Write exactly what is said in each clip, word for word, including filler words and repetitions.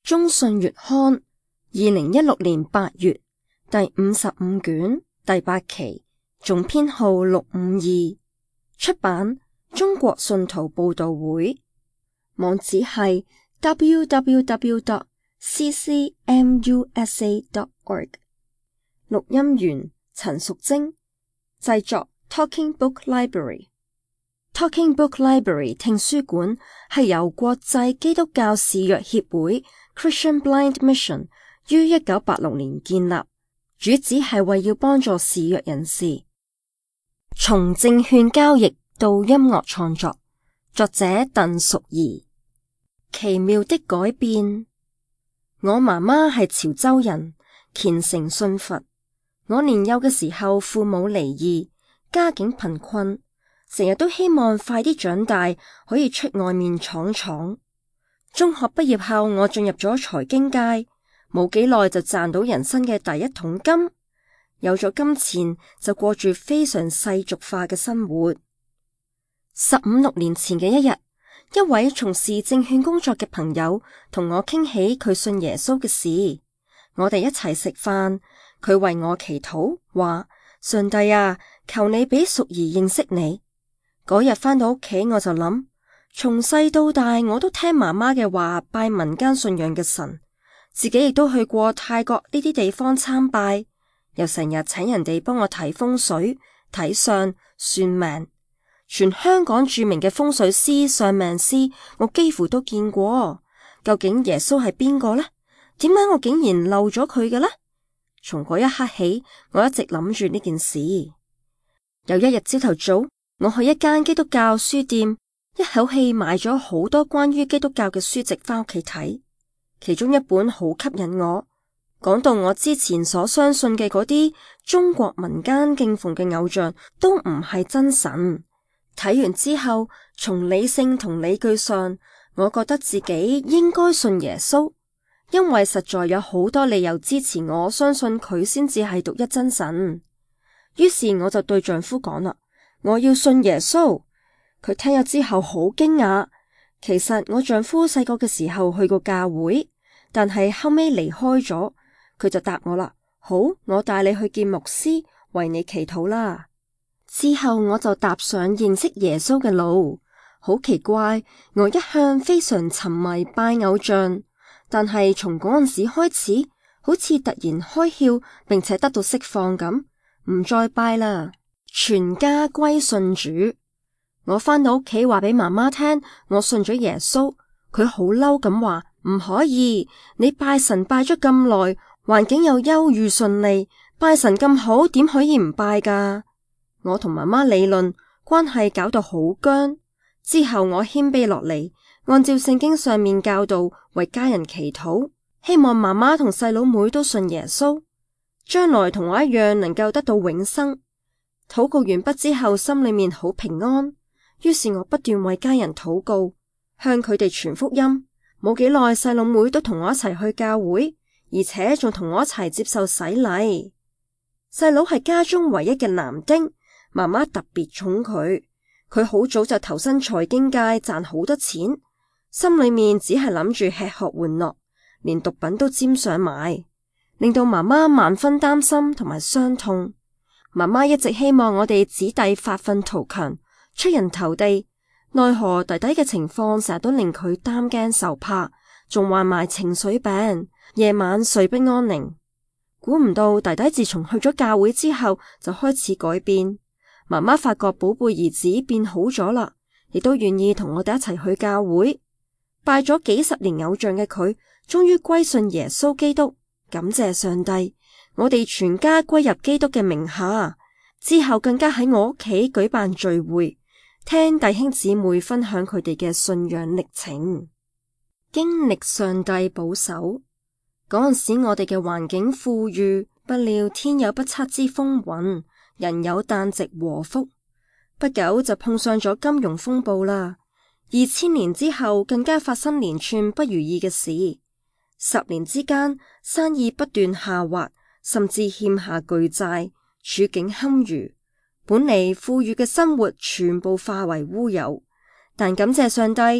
中信月刊二零一六年八月第五十五卷第八期，總編號六五二，出版中國信徒報道會，網址係 double-u double-u double-u 點 c c m u s a 點 org。 錄音員陳淑貞，製作 Talking Book Library。Talking Book Library 聽書館係由國際基督教視弱協會 Christian Blind Mission 於一九八六年建立，主旨係為要幫助視弱人士。從證券交易到音樂創作，作者鄧淑儀。奇妙的改變。我媽媽係潮州人，虔誠信佛。我年幼嘅時候，父母離異，家境貧困，成日都希望快啲長大，可以出外面闖闖。中學畢業後，我進入咗財經界，冇幾耐就賺到人生嘅第一桶金。有咗金錢，就過住非常世俗化嘅生活。十五六年前嘅一日，一位從事證券工作嘅朋友同我傾起佢信耶穌嘅事，我哋一齊食飯，佢為我祈禱，話上帝啊，求你俾淑儀認識你。嗰日返到屋企，我就諗，從細到大我都聽媽媽嘅話，拜民間信仰嘅神，自己亦都去過泰國呢啲地方參拜，又成日請人哋幫我睇風水、睇相、算命。全香港著名嘅風水師、算命師，我幾乎都見過。究竟耶穌係邊個呢？點解我竟然漏咗佢嘅呢？從嗰一刻起，我一直諗住呢件事。有一日朝頭早，我去一間基督教書店，一口氣買咗好多關於基督教嘅書籍返屋企睇。其中一本好吸引我，講到我之前所相信嘅嗰啲中國民間敬奉嘅偶像都唔係真神。睇完之後，從理性同理據上，我覺得自己應該信耶穌，因為實在有好多理由支持我相信佢先至係獨一真神。於是我就對丈夫講啦，我要信耶穌。佢聽咗之後好驚訝。其實我丈夫細個嘅時候去過教會，但係後尾離開咗。佢就答我啦，好，我帶你去見牧師，為你祈禱啦。之後我就踏上認識耶穌嘅路。好奇怪，我一向非常沉迷拜偶像，但係從嗰陣時開始，好似突然開竅，並且得到釋放咁，唔再拜啦，全家歸信主。我返到屋企話俾媽媽聽，我信咗耶穌。佢好嬲咁話，唔可以，你拜神拜咗咁耐，環境又優裕順利，拜神咁好，點可以唔拜噶？我同媽媽理論，關係搞到好僵。之後我謙卑落嚟，按照聖經上面教導，為家人祈禱，希望媽媽同細佬妹都信耶穌，將來同我一樣能夠得到永生。禱告完畢之後，心裏面好平安。於是我不斷為家人禱告，向佢哋傳福音。冇幾耐，細佬妹都同我一齊去教會，而且仲同我一齊接受洗禮。細佬係家中唯一嘅男丁，媽媽特別寵佢。佢好早就投身財經界，賺好多錢，心裏面只係諗住吃喝玩樂，連毒品都沾上埋，令到媽媽萬分擔心同埋傷痛。媽媽一直希望我哋子弟發奮圖強，出人頭地，奈何弟弟嘅情況成日都令佢擔驚受怕，仲患埋情緒病，夜晚睡不安寧。估唔到弟弟自從去咗教會之後，就開始改變。媽媽發覺寶貝兒子變好咗啦，亦都願意同我哋一齊去教會。拜咗幾十年偶像嘅佢，終於歸信耶穌基督，感謝上帝。我哋全家歸入基督嘅名下，之後更加喺我屋企舉辦聚會，聽弟兄姊妹分享佢哋嘅信仰歷程，經歷上帝保守。嗰陣時我哋嘅環境富裕，不料天有不測之風雲，人有旦夕禍福。不久就碰上咗金融風暴啦。二千年之後更加發生連串不如意嘅事。十年之間，生意不斷下滑，甚至欠下巨債，處境堪虞。本嚟富裕嘅生活全部化為烏有。但感謝上帝，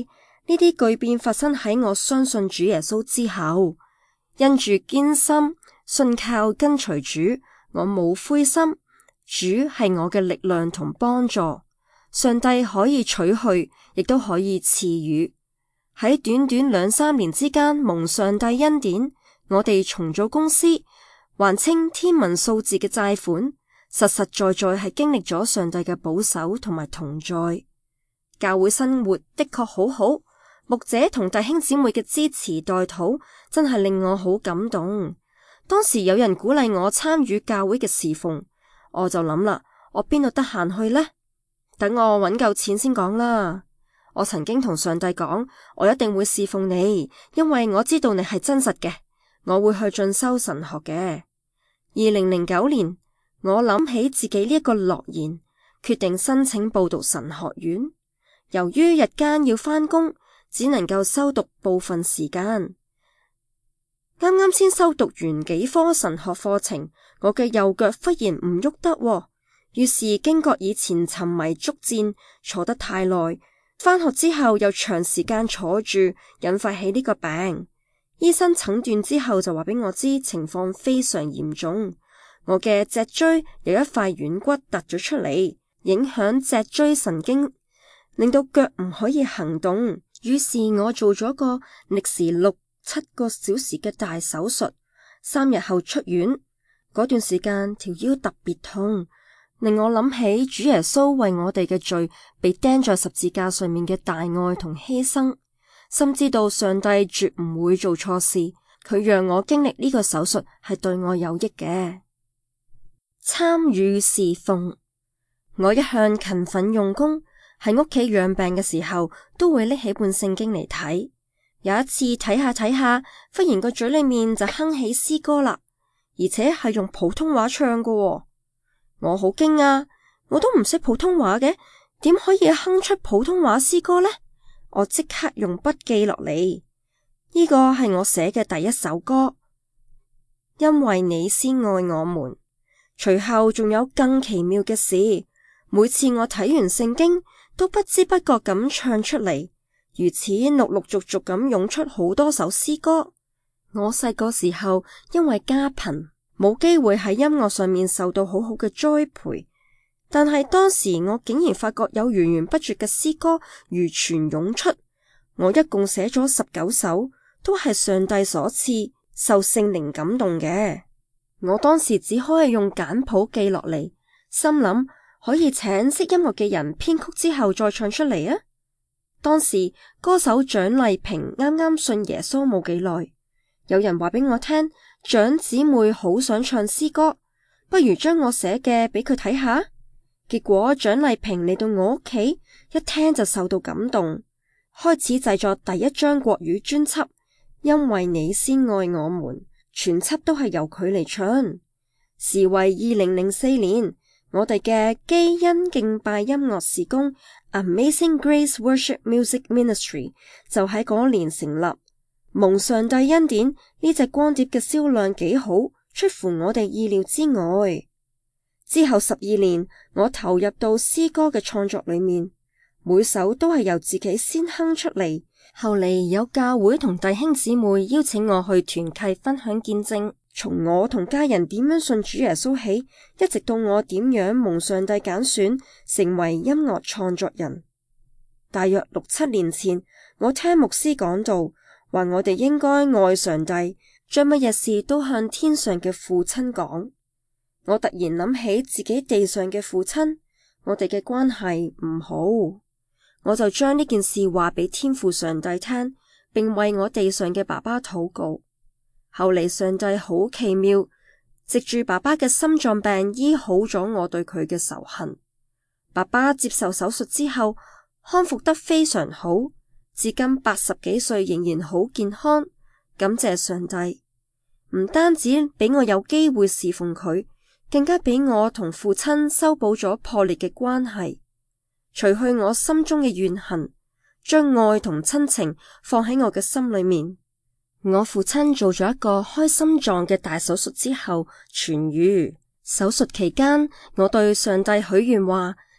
呢啲巨變發生喺我相信主耶穌之後，因住堅心信靠跟隨主，我冇灰心。主係我嘅力量同幫助，上帝可以取去，亦都可以賜予。喺短短兩三年之間，蒙上帝恩典，我哋重組公司，還清天文數字嘅債款，實實在在係經歷咗上帝嘅保守同埋同在。教會生活的確好好，牧者同弟兄姊妹嘅支持代禱真係令我好感動。當時有人鼓勵我參與教會嘅侍奉，我就諗啦，我邊度得閒去呢？等我搵夠錢先講啦。我曾經同上帝講，我一定會侍奉你，因為我知道你係真實嘅，我會去進修神學嘅。二零零九年，我諗起自己呢一個諾言，決定申請報讀神學院。由於日間要返工，只能夠修讀部分時間。啱啱先修讀完幾科神學課程，我嘅右腳忽然唔喐得喎，於是驚覺以前沉迷足戰，坐得太耐，返學之後又長時間坐住，引發起呢個病。醫生診斷之後就話俾我知情況非常嚴重，我嘅脊椎有一塊軟骨突咗出嚟，影響脊椎神經，令到腳唔可以行動。於是我做咗個歷時六七個小時嘅大手術，三日後出院。嗰段時間條腰特別痛，令我諗起主耶穌為我哋嘅罪被釘在十字架上面嘅大愛同犧牲，深知道上帝絕唔會做錯事，佢讓我經歷呢個手術係對我有益嘅。參與侍奉，我一向勤奮用功，喺屋企養病嘅時候都會拎起本聖經嚟睇。有一次睇下睇下，忽然個嘴裏面就哼起詩歌啦，而且係用普通話唱㗎喎。我好驚訝，我都唔識普通話嘅，點可以哼出普通話詩歌呢？我即刻用筆記落嚟，呢個係我寫嘅第一首歌，因為你先愛我們。隨後仲有更奇妙嘅事，每次我睇完聖經都不知不覺咁唱出嚟，如此陸陸續續咁湧出好多首詩歌。我細個時候因為家貧，冇機會喺音樂上面受到好好嘅栽培，但係當時我竟然發覺有源源不絕嘅詩歌如泉湧出。我一共寫咗十九首，都係上帝所賜，受聖靈感動嘅。我當時只可以用簡譜記落嚟，心諗可以請識音樂嘅人編曲之後再唱出嚟啊。當時歌手蔣麗萍啱啱信耶穌冇幾耐，有人話俾我聽，蔣姊妹好想唱詩歌，不如將我寫嘅俾佢睇下。結果蔣麗萍嚟到我屋企，一聽就受到感動，開始製作第一張國語專輯，因為你先愛我們，全輯都係由佢嚟唱。時為二零零四年，我哋嘅基恩敬拜音樂事工 Amazing Grace Worship Music Ministry 就喺嗰年成立。蒙上帝恩典，呢隻光碟嘅銷量幾好，出乎我哋意料之外。之後十二年，我投入到詩歌嘅創作裏面，每首都係由自己先哼出嚟。後嚟有教會同弟兄姊妹邀請我去團契分享見證，從我同家人點樣信主耶穌起，一直到我點樣蒙上帝揀選成為音樂創作人。大約六七年前，我聽牧師講道，話我哋應該愛上帝，將乜嘢事都向天上嘅父親講。我突然諗起自己地上嘅父親，我哋嘅關係唔好，我就將呢件事話俾天父上帝聽，並為我地上嘅爸爸禱告。後嚟上帝好奇妙，藉住爸爸嘅心臟病醫好咗我對佢嘅仇恨。爸爸接受手術之後康復得非常好，至今八十幾歲仍然好健康。感謝上帝，唔單止俾我有機會侍奉佢，更加俾我同父親修補咗破裂嘅關係，除去我心中嘅怨恨，將愛同親情放喺我嘅心裏面。我父親做咗一個開心臟嘅大手術之後痊癒。手術期間，我對上帝許願話，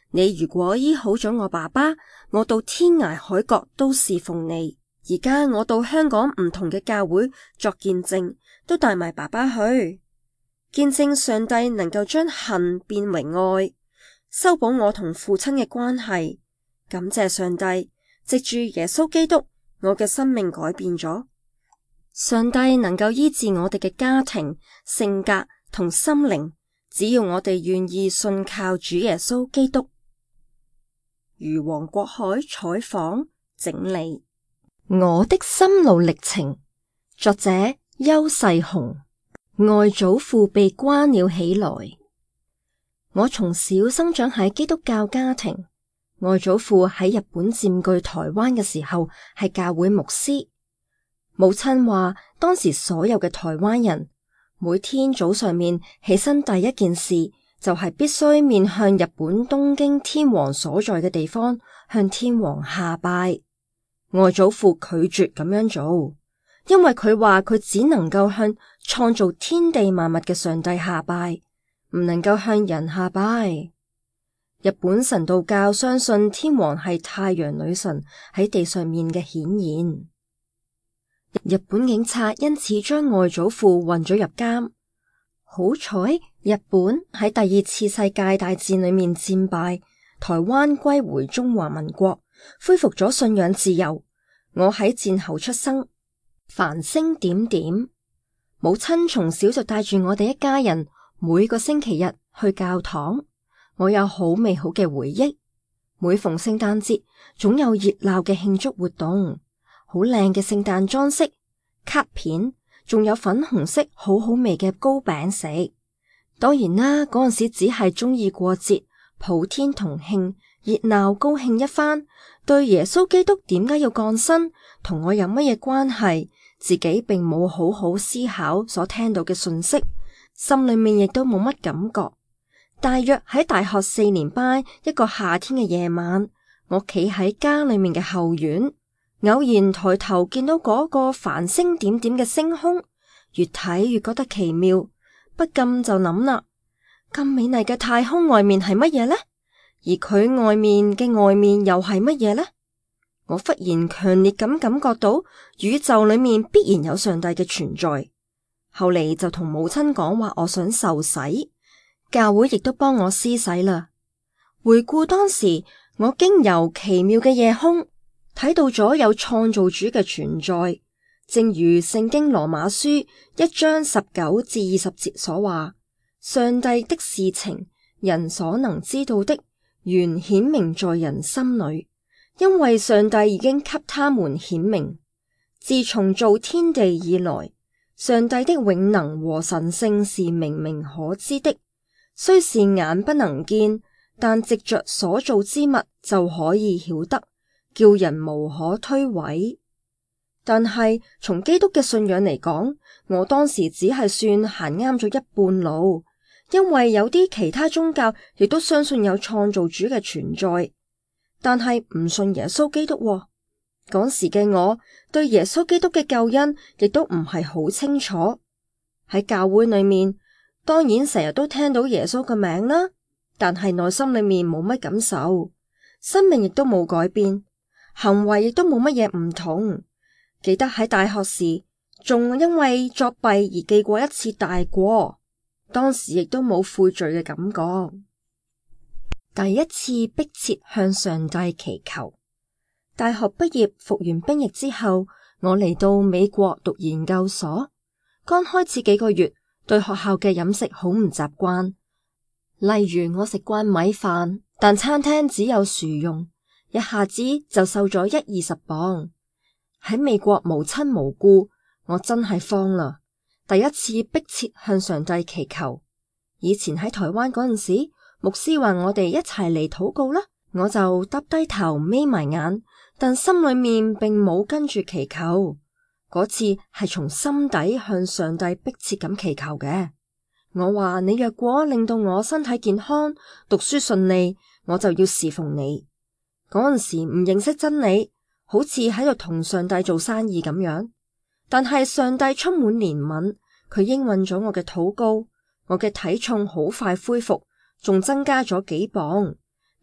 你如果醫好咗我爸爸，我到天涯海角都侍奉你。而家我到香港唔同嘅教會作見證，都帶埋爸爸去見證上帝能夠將恨變為愛，修補我同父親嘅關係。感謝上帝，藉住耶穌基督，我嘅生命改變咗。上帝能夠醫治我哋嘅家庭、性格同心靈，只要我哋願意信靠主耶穌基督。如黃國海採訪整理。我的心路歷程，作者邱世雄。外祖父被關了起來。我從小生長喺基督教家庭，外祖父喺日本佔據台灣嘅時候係教會牧師。母親話，當時所有嘅台灣人每天早上面起身第一件事就係必須面向日本東京天皇所在嘅地方，向天皇下拜。外祖父拒絕咁樣做，因為佢話佢只能夠向創造天地萬物嘅上帝下拜，唔能夠向人下拜。日本神道教相信天皇係太陽女神喺地上面嘅顯現。日本警察因此將外祖父運咗入監。好彩日本喺第二次世界大戰裏面戰敗，台灣歸回中華民國，恢復咗信仰自由。我喺戰後出生。繁星點點，母親從小就帶住我哋一家人每個星期日去教堂。我有好美好嘅回憶。每逢聖誕節，總有熱鬧嘅慶祝活動，好靚嘅聖誕裝飾、卡片，仲有粉紅色好好味嘅糕餅食。當然啦，嗰陣時只係中意過節，普天同慶，熱鬧高興一番。對耶穌基督點解要降生，同我有乜嘢關係，自己並冇好好思考所聽到嘅訊息，心裏面亦都冇乜感覺。大約喺大學四年班一個夏天嘅夜晚，我企喺家裏面嘅後院，偶然抬頭見到嗰個繁星點點嘅星空，越睇越覺得奇妙，不禁就諗啦，咁美麗嘅太空外面係乜嘢呢？而佢外面嘅外面又係乜嘢呢？我忽然強烈咁感覺到宇宙裏面必然有上帝嘅存在。後嚟就同母親講話，我想受洗，教會亦都幫我施洗啦。回顧當時，我經由奇妙嘅夜空睇到咗有創造主嘅存在，正如聖經羅馬書一章十九至二十節所話，上帝的事情，人所能知道的，原顯明在人心裏，因為上帝已經給他們顯明。自從造天地以來，上帝的永能和神性是明明可知的，雖是眼不能見，但藉着所造之物就可以曉得，叫人無可推諉。但係從基督嘅信仰嚟講，我當時只係算行啱咗一半路。因為有啲其他宗教亦都相信有創造主嘅存在，但係唔信耶穌基督喎。嗰時嘅我對耶穌基督嘅救恩亦都唔係好清楚。喺教會裏面，當然成日都聽到耶穌嘅名啦，但係內心裏面冇乜感受，生命亦都冇改變，行為亦都冇乜嘢唔同。記得喺大學時，仲因為作弊而記過一次大過。當時亦都冇悔罪嘅感覺。第一次迫切向上帝祈求。大學畢業服完兵役之後，我嚟到美國讀研究所。剛開始幾個月，對學校嘅飲食好唔習慣。例如我食慣米飯，但餐廳只有薯蓉，一下子就瘦咗一二十磅。喺美國無親無故，我真係慌啦。第一次迫切向上帝祈求。以前喺台灣嗰陣時，牧師話我哋一齊嚟禱告啦，我就耷低頭眯埋眼，但心裏面並冇跟住祈求。嗰次係從心底向上帝迫切咁祈求嘅。我話，你若果令到我身體健康、讀書順利，我就要侍奉你。嗰陣時唔認識真理，好似喺度同上帝做生意咁樣。但係上帝充滿憐憫，佢應允咗我嘅禱告，我嘅體重好快恢復，仲增加咗幾磅，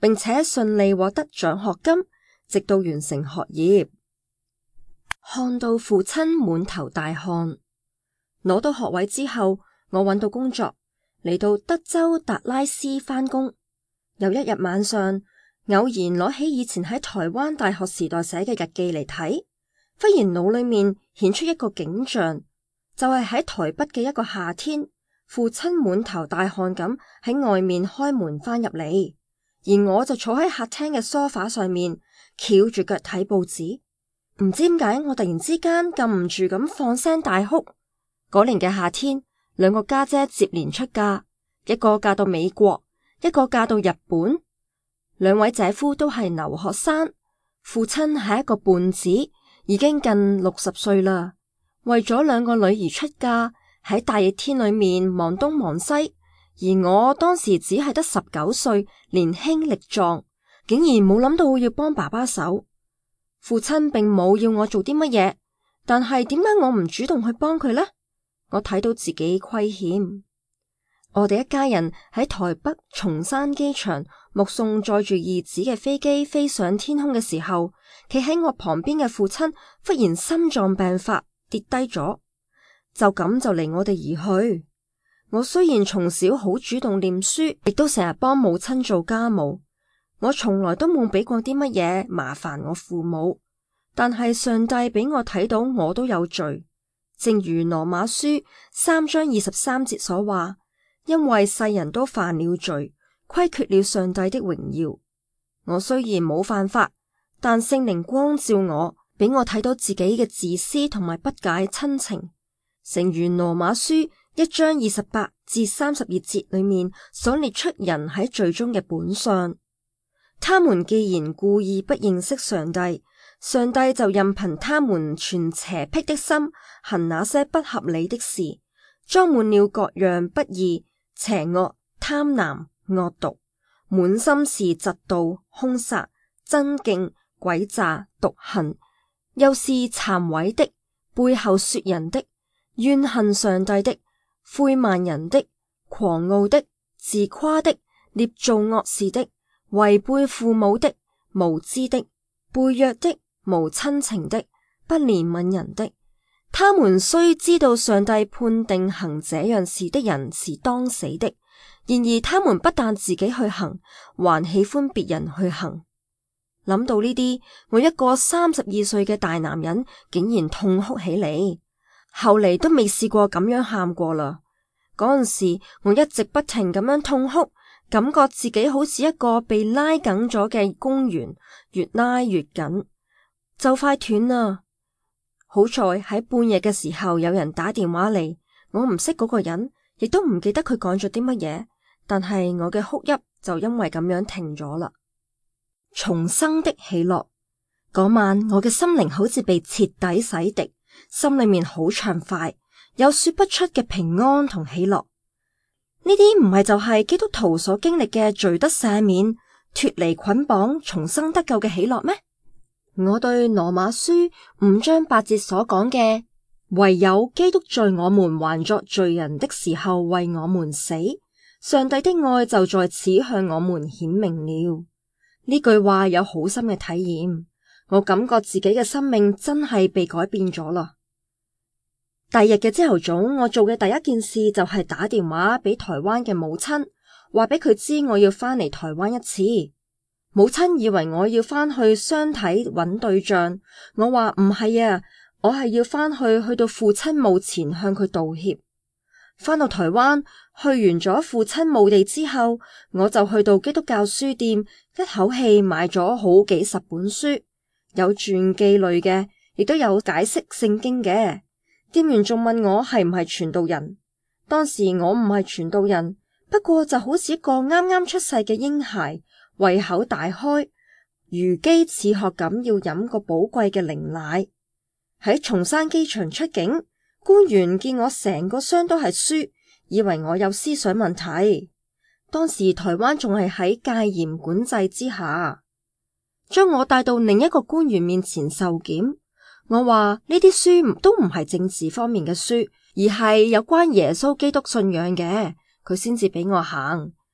並且順利獲得獎學金，直到完成學業。看到父親滿頭大汗。攞到學位之後，我揾到工作，嚟到德州達拉斯返工。有一日晚上，偶然攞起以前喺台灣大學時代寫嘅日記嚟睇，忽然腦裏面顯出一個景象，就係喺台北嘅一個夏天，父親滿頭大汗咁喺外面開門返入嚟，而我就坐喺客廳嘅梳化上面，翹住腳睇報紙。唔知點解我突然之間禁唔住咁放聲大哭。嗰年嘅夏天，兩個家姐接連出嫁，一個嫁到美國，一個嫁到日本。兩位姐夫都係留學生，父親係一個胖子，已經近六十歲啦。為咗兩個女兒出嫁，喺大熱天裏面忙東忙西，而我當時只係得十九歲，年輕力壯，竟然冇諗到要幫爸爸手。父親並冇要我做啲乜嘢，但係點解我唔主動去幫佢呢？我睇到自己虧欠。我哋一家人喺台北松山機場目送載住兒子嘅飛機飛上天空嘅時候，企喺我旁邊嘅父親忽然心臟病發跌低咗，就咁就離我哋而去。我雖然從小好主動念書，亦都成日幫母親做家務，我從來都冇俾過啲乜嘢麻煩我父母，但係上帝俾我睇到我都有罪。正如羅馬書三章二十三節所話，因為世人都犯了罪，虧缺了上帝的榮耀。我雖然冇犯法，但聖靈光照我，俾我睇到自己嘅自私同埋不解親情。誠如羅馬書一章二十八至三十二節裏面所列出人喺罪中嘅本相，他們既然故意不認識上帝，上帝就任憑他們存邪僻的心，行那些不合理的事，裝滿了各樣不義、邪惡、貪婪、惡毒，滿心是嫉妒、兇殺、爭競、詭詐、毒恨，又是讒毀的、背後說人的、怨恨上帝的、侮慢人的、狂傲的、自誇的、捏造惡事的、違背父母的、無知的、背約的、無親情的、不憐憫人的。他們雖知道上帝判定行這樣事的人是當死的，然而他們不但自己去行，還喜歡別人去行。諗到呢啲，我一個三十二歲嘅大男人竟然痛哭起嚟，後嚟都未試過咁樣喊過啦。嗰陣時我一直不停咁樣痛哭，感覺自己好似一個被拉緊咗嘅公園，越拉越緊，就快斷啦。好在喺半夜嘅時候有人打電話嚟，我唔識嗰個人，亦都唔記得佢講咗啲乜嘢，但係我嘅哭泣就因為咁樣停咗啦。重生的喜樂。嗰晚我嘅心靈好似被徹底洗滌，心裏面好暢快，有說不出嘅平安同喜樂。呢啲唔係就係基督徒所經歷嘅罪得赦免、脫離捆綁、重生得救嘅喜樂咩？我對羅馬書五章八節所講嘅，唯有基督在我們還作罪人的時候為我們死，上帝的愛就在此向我們顯明了。呢句話有好深嘅體驗，我感覺自己嘅生命真係被改變咗啦。第二日嘅朝頭早，我做嘅第一件事就係打電話俾台灣嘅母親，話俾佢知我要翻嚟台灣一次。母親以為我要翻去相睇揾對象，我話唔係啊，我係要翻去去到父親墓前向佢道歉。翻到台灣，去完咗父親墓地之後，我就去到基督教書店，一口氣買咗好幾十本書，有傳記類嘅，亦都有解釋聖經嘅。店員仲問我係唔係傳道人，當時我唔係傳道人，不過就好似一個啱啱出世嘅嬰孩，胃口大開，如飢似渴咁要飲個寶貴嘅靈奶。喺松山機場出境，官員見我成個箱都係書，以為我有思想問題。當時台灣仲係喺戒嚴管制之下，將我帶到另一個官員面前受檢。我話呢啲書都唔係政治方面嘅書，而係有關耶穌基督信仰嘅，佢先至俾我行。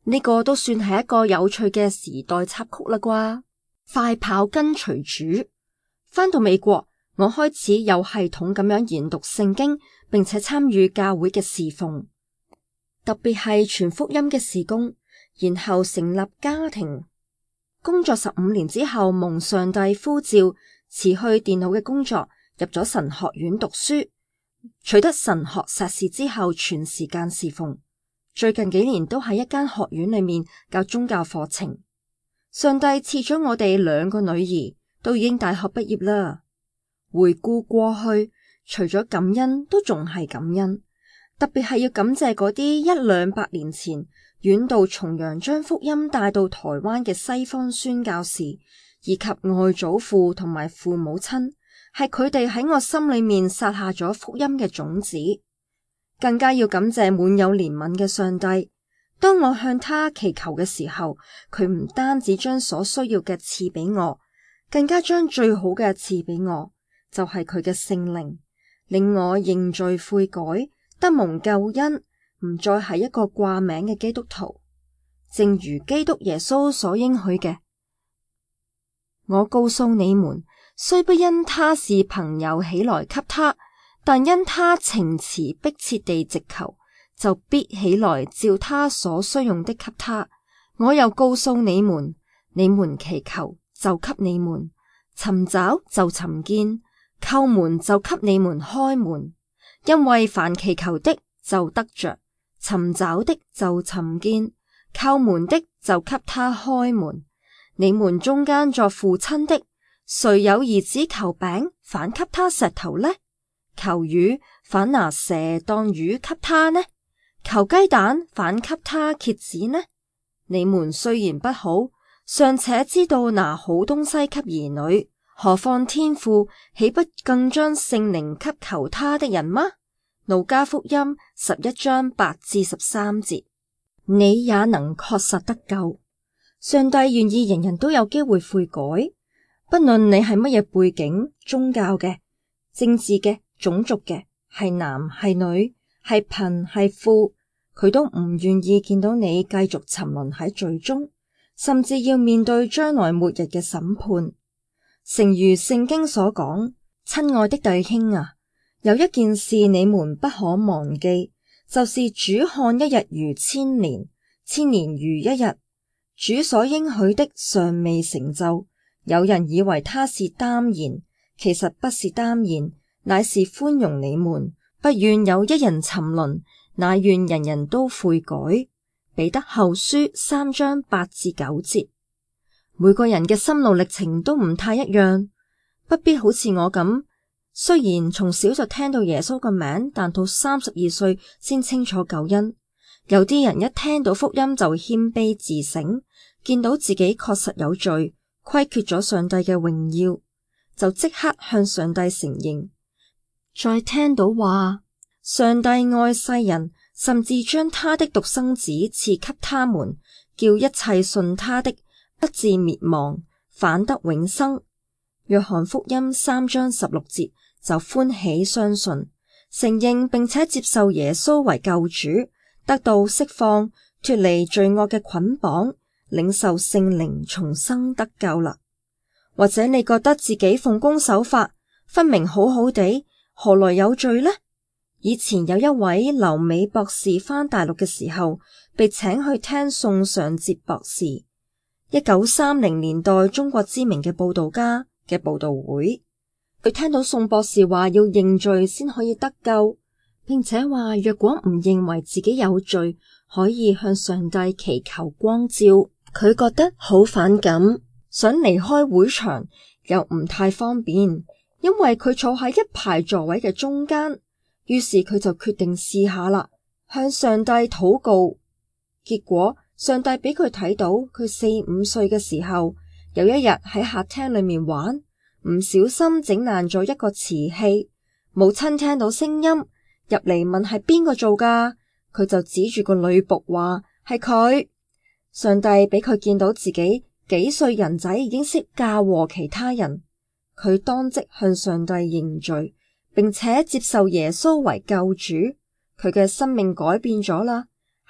呢個都算係一個有趣嘅時代插曲啦啩。快跑跟隨主。返到美國，我開始有系統咁樣研讀聖經，並且參與教會嘅侍奉，特別係傳福音嘅事工，然後成立家庭。工作十五年之後，蒙上帝呼召，辭去電腦嘅工作，入咗神學院讀書，取得神學碩士之後，全時間侍奉。最近幾年都喺一間學院裏面教宗教課程。上帝賜咗我哋兩個女兒，都已經大學畢業啦。回顧過去，除咗感恩，都仲係感恩。特別係要感謝嗰啲一兩百年前遠渡重洋將福音帶到台灣嘅西方宣教士，以及外祖父同埋父母親，係佢哋喺我心裏面撒下咗福音嘅種子。更加要感謝滿有憐憫嘅上帝。當我向他祈求嘅時候，佢唔單止將所需要嘅賜俾我，更加將最好嘅賜俾我，就係佢嘅聖靈，令我認罪悔改，得蒙救恩，唔再係一個掛名嘅基督徒。正如基督耶穌所應許嘅，我告訴你們，雖不因他是朋友起來給他，但因他情詞迫切地直求，就必起來照他所需用的給他。我又告訴你們，你們祈求就給你們，尋找就尋見，叩門就給你們開門。因為凡祈求的就得着，尋找的就尋見，叩門的就給他開門。你們中間作父親的，誰有兒子求餅，反給他石頭呢？求魚，反拿蛇當魚給他呢？求雞蛋，反給他蠍子呢？你們雖然不好，尚且知道拿好東西給兒女，何況天父豈不更將聖靈給求他的人嗎？路加福音十一章八至十三節。你也能確實得救。上帝願意人人都有機會悔改，不論你係乜嘢背景、宗教嘅、政治嘅、種族嘅，係男係女，係貧係富，佢都唔願意見到你繼續沉淪喺罪中，甚至要面對將來末日嘅審判。誠如聖經所講，親愛的弟兄啊，有一件事你們不可忘記，就是主看一日如千年，千年如一日。主所應許的尚未成就，有人以為他是耽延，其實不是耽延，乃是寬容你們，不願有一人沉淪，乃願人人都悔改。彼得後書三章八至九節。每個人嘅心路歷程都唔太一樣，不必好似我咁，雖然從小就聽到耶穌個名，但到三十二歲先清楚救恩。有啲人一聽到福音就謙卑自省，見到自己確實有罪，虧缺咗上帝嘅榮耀，就即刻向上帝承認。再聽到話上帝愛世人，甚至將他的獨生子賜給他們，叫一切信他的不至滅亡，反得永生。約翰福音三章十六節，就歡喜相信，承認並且接受耶穌為救主，得到釋放，脫離罪惡嘅捆綁，領受聖靈，重生得救啦。或者你覺得自己奉公守法，分明好好地，何來有罪呢？以前有一位留美博士返大陸嘅時候，被請去聽宋尚節博士一九三零年代中國知名嘅佈道家嘅佈道會。佢聽到宋博士話要認罪先可以得救，並且話若果唔認為自己有罪，可以向上帝祈求光照。佢覺得好反感，想離開會場，又唔太方便，因為佢坐喺一排座位嘅中間。於是佢就決定試下啦，向上帝禱告。結果上帝俾佢睇到，佢四五歲嘅時候，有一日喺客廳裏面玩，唔小心整爛咗一個瓷器。母親聽到聲音入嚟問係邊個做噶，佢就指住個女僕話係佢。上帝俾佢見到自己幾歲人仔已經識嫁禍其他人，佢當即向上帝認罪，並且接受耶穌為救主，佢嘅生命改變咗啦。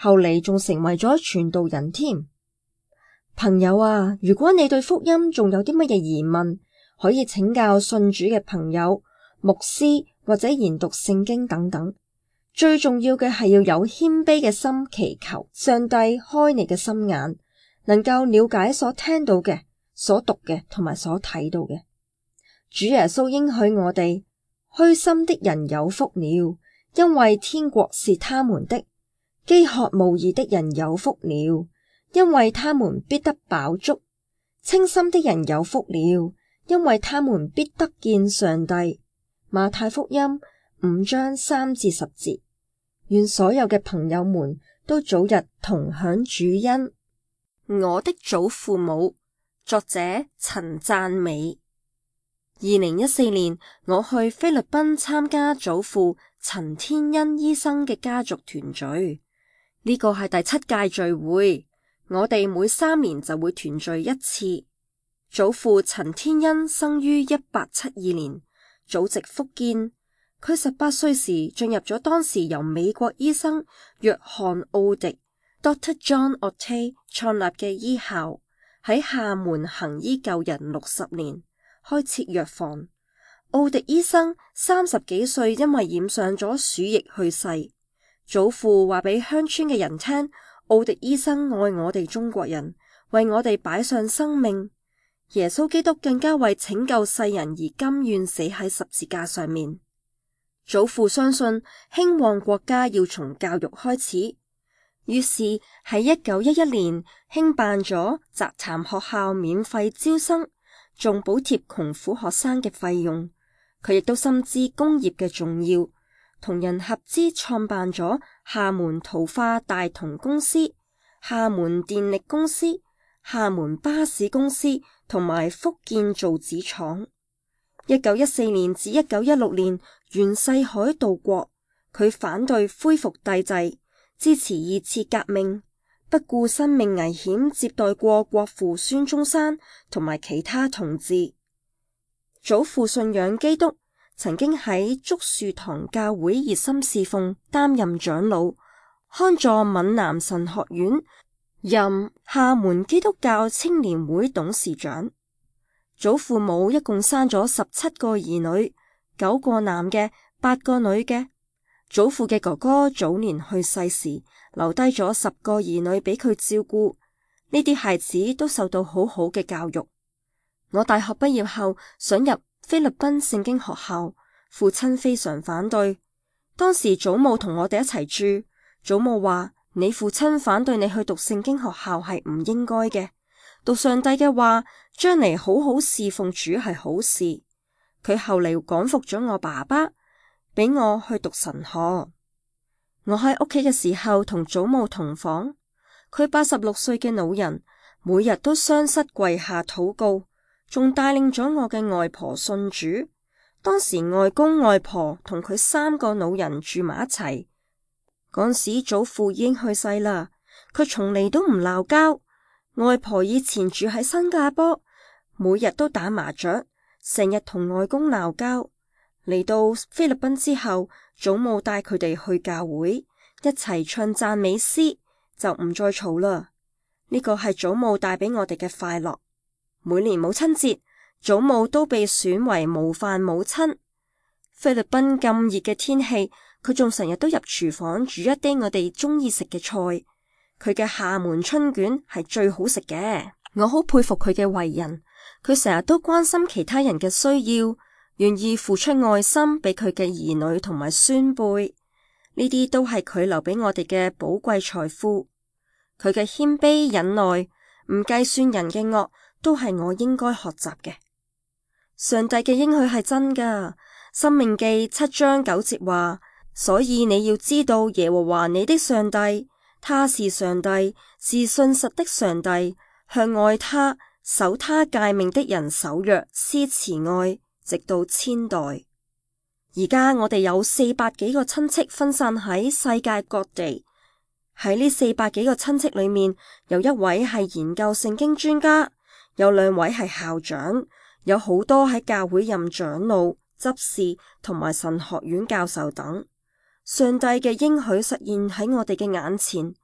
後嚟仲成為咗傳道人添。朋友啊，如果你對福音仲有啲乜嘢疑問，可以請教信主嘅朋友、牧師或者研讀聖經等等。最重要嘅係要有謙卑嘅心，祈求上帝開你嘅心眼，能夠了解所聽到嘅、所讀嘅同埋所睇到嘅。主耶穌應許我哋，虛心的人有福了，因為天國是他們的；飢渴慕義的人有福了，因為他們必得飽足；清心的人有福了，因為他們必得見上帝。馬太福音五章三至十節。願所有嘅朋友們都早日同享主恩。我的祖父母，作者陳讚美。二零一四年，我去菲律賓參加祖父陳天恩醫生嘅家族團聚，呢個係第七屆聚會。我哋每三年就會團聚一次。祖父陳天恩生於一八七二年，祖籍福建。佢十八歲時進入咗當時由美國醫生約翰奧迪 Doctor John Otey 創立嘅醫校，喺廈門行醫救人六十年，開設藥房。奧迪醫生三十幾歲因為染上咗鼠疫去世。祖父話俾鄉村嘅人聽，奧迪醫生愛我哋中國人，為我哋擺上生命。耶穌基督更加為拯救世人而甘願死喺十字架上面。祖父相信興旺國家要從教育開始，於是喺一九一一年興辦咗雜談學校，免費招生，仲補貼窮苦學生嘅費用。佢亦都深知工業嘅重要，同人合資創辦咗廈門陶化大同公司、廈門電力公司、廈門巴士公司同埋福建造紙廠。一九一四年至一九一六年，袁世凱渡國，佢反對恢復帝制，支持二次革命，不顧生命危險接待過國父孫中山同埋其他同志。祖父信仰基督，曾經喺竹樹堂教會熱心侍奉，擔任長老，康助閩南神學院，任廈門基督教青年會董事長。祖父母一共生咗十七個兒女，九個男嘅，八個女嘅。祖父嘅哥哥早年去世時，留低咗十個兒女俾佢照顧。呢啲孩子都受到好好嘅教育。我大學畢業後想入菲律賓聖經學校，父親非常反對。當時祖母同我哋一齊住，祖母話：你父親反對你去讀聖經學校係唔應該嘅。讀上帝嘅話，將嚟好好侍奉主係好事。佢後嚟趕服咗我爸爸，俾我去讀神學。我喺屋企嘅時候同祖母同房，佢八十六歲嘅老人，每日都雙膝跪下禱告，仲帶領咗我嘅外婆信主。當時外公外婆同佢三個老人住埋一齊。嗰時祖父已經去世啦，佢從嚟都唔鬧交。外婆以前住喺新加坡，每日都打麻雀，成日同外公鬧交。嚟到菲律賓之後，祖母帶佢哋去教會，一齊唱讚美詩，就唔再嘈啦。呢個係祖母帶俾我哋嘅快樂。每年母親節，祖母都被選為模範母親。菲律賓咁熱嘅天氣，佢仲成日都入廚房煮一啲我哋中意食嘅菜。佢嘅廈門春卷係最好食嘅，我好佩服佢嘅為人。佢成日都關心其他人嘅需要，願意付出愛心俾佢嘅兒女同埋孫輩，呢啲都係佢留俾我哋嘅寶貴財富。佢嘅謙卑忍耐，唔計算人嘅惡，都係我應該學習嘅。上帝嘅應許係真噶，申命記七章九節話：所以你要知道耶和華你的上帝，他是上帝，是信實的上帝，向愛他、守他誡命的人守約，施慈愛，直到千代。而家我哋有四百幾個親戚分散喺世界各地，喺呢四百幾個親戚裏面，有一位係研究聖經專家，有兩位係校長，有好多喺教會任長老、執事同埋神學院教授等。上帝嘅應許實現喺我哋嘅眼前，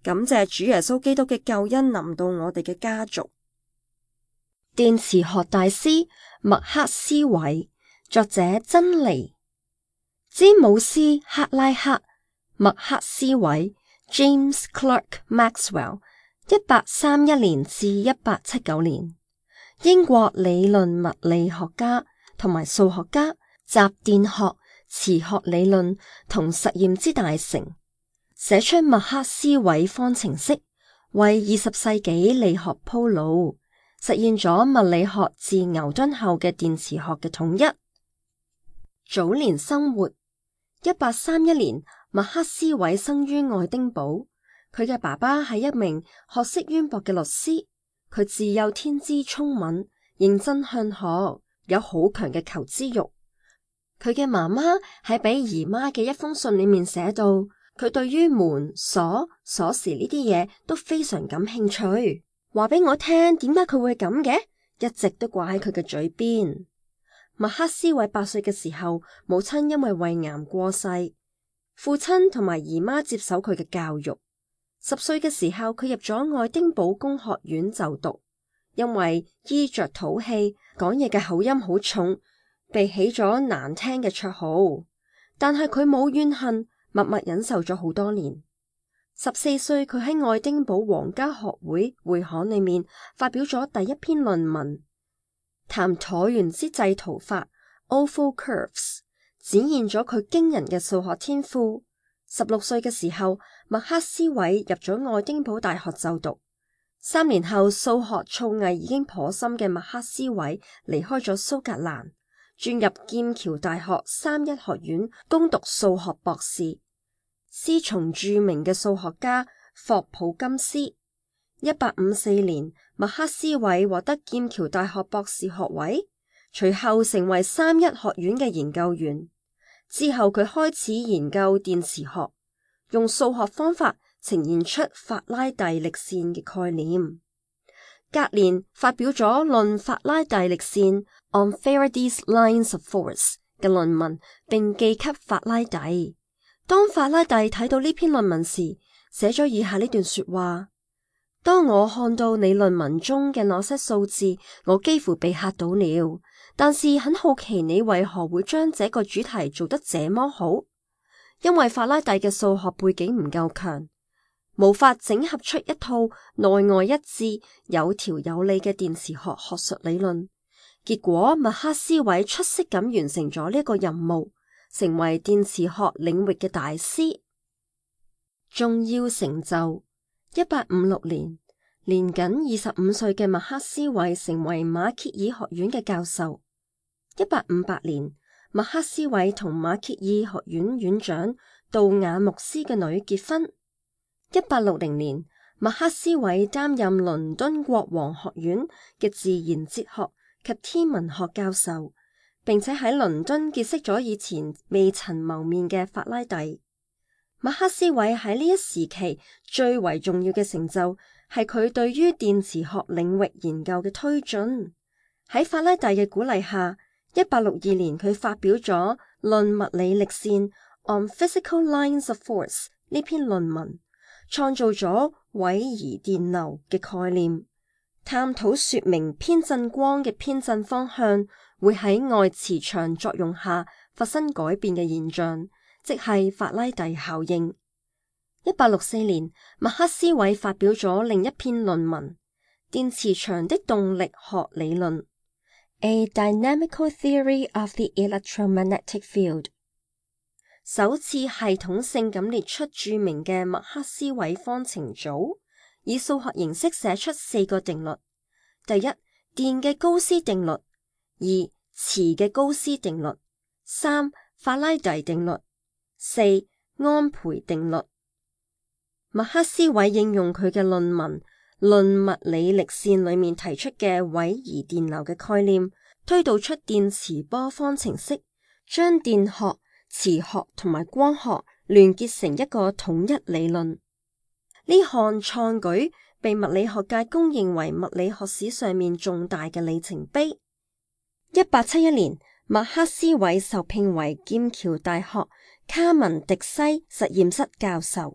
感謝主耶穌基督嘅救恩臨到我哋嘅家族。電磁學大師麥克斯韋，作者珍妮，詹姆斯克拉克麥克斯韋 James Clerk Maxwell， 一八三一年至一八七九年，英國理論物理學家同埋數學家，集電學、磁學理論同實驗之大成，寫出麥克斯韋方程式，為二十世紀理學鋪路，實現咗物理學自牛頓後嘅電磁學嘅統一。早年生活，一八三一年，麥克斯韋生於愛丁堡，佢嘅爸爸係一名學識淵博嘅律師，佢自幼天資聰敏，認真向學，有好強嘅求知欲。佢嘅媽媽喺俾姨媽嘅一封信裏面寫到，佢對於門鎖鎖匙呢啲嘢都非常感興趣。話俾我聽，點解佢會咁嘅？一直都掛喺佢嘅嘴邊。麥克斯韋八歲嘅時候，母親因為胃癌過世，父親同埋姨媽接手佢嘅教育。十歲嘅時候，佢入咗愛丁堡工學院就讀，因為衣着土氣，講嘢嘅口音好重，被起咗難聽嘅綽號。但係佢冇怨恨，默默忍受咗好多年。十四歲，佢喺愛丁堡皇家學會會刊裏面發表咗第一篇論文，談橢圓之製圖法 （Oval Curves），展現咗佢驚人嘅數學天賦。十六歲嘅時候，麥克斯韋入咗愛丁堡大學就讀。三年後，數學造詣已經頗深嘅麥克斯韋離開咗蘇格蘭，轉入劍橋大學三一學院攻讀數學博士。師從著名嘅數學家霍普金斯。一八五四年，麥克斯韋獲得劍橋大學博士學位，隨後成為三一學院嘅研究員。之後佢開始研究電磁學，用數學方法呈現出法拉第力線嘅概念。隔年發表咗論法拉第力線 On Faraday's Lines of Force 嘅論文，並寄給法拉第。當法拉第睇到呢篇論文時，寫咗以下呢段說話：當我看到你論文中嘅那些數字，我幾乎被嚇到了。但是很好奇你為何會將這個主題做得這麼好？因為法拉第嘅數學背景唔夠強，無法整合出一套內外一致、有條有理嘅電磁學學術理論。結果麥克斯韋出色咁完成咗呢個任務，成為電磁學領域嘅大師。重要成就：一八五六年，年僅二十五歲嘅麥克斯韋成為馬歇爾學院嘅教授。一八五八年，麥克斯韋同馬歇爾學院院長杜雅牧斯嘅女結婚。一八六零年，麥克斯韋擔任倫敦國王學院嘅自然哲學及天文學教授，並且喺倫敦結識咗以前未曾謀面嘅法拉第。麥克斯韋喺呢一時期最為重要嘅成就係佢對於電磁學領域研究嘅推進。喺法拉第嘅鼓勵下，一八六二年佢發表咗《論物理力線 On Physical Lines of Force》呢篇論文，創造咗韋爾電流嘅概念，探討說明偏振光嘅偏振方向會喺外磁場作用下發生改變嘅現象，即係法拉第效應。一八六四年，麥克斯韋發表咗另一篇論文《電磁場的動力學理論》A Dynamical Theory of the Electromagnetic Field， 首次系統性咁列出著名嘅麥克斯韋方程組，以數學形式寫出四個定律：第一，電嘅高斯定律；二，磁嘅高斯定律；三，法拉第定律；四，安培定律。麥克斯韋應用佢嘅論文《論物理力線》裏面提出嘅韋爾電流嘅概念，推導出電磁波方程式，將電學、磁學同埋光學聯結成一個統一理論。呢項創舉被物理學界公認為物理學史上面重大嘅里程碑。一八七一年，麥克斯韋受聘為劍橋大學卡文迪西實驗室教授。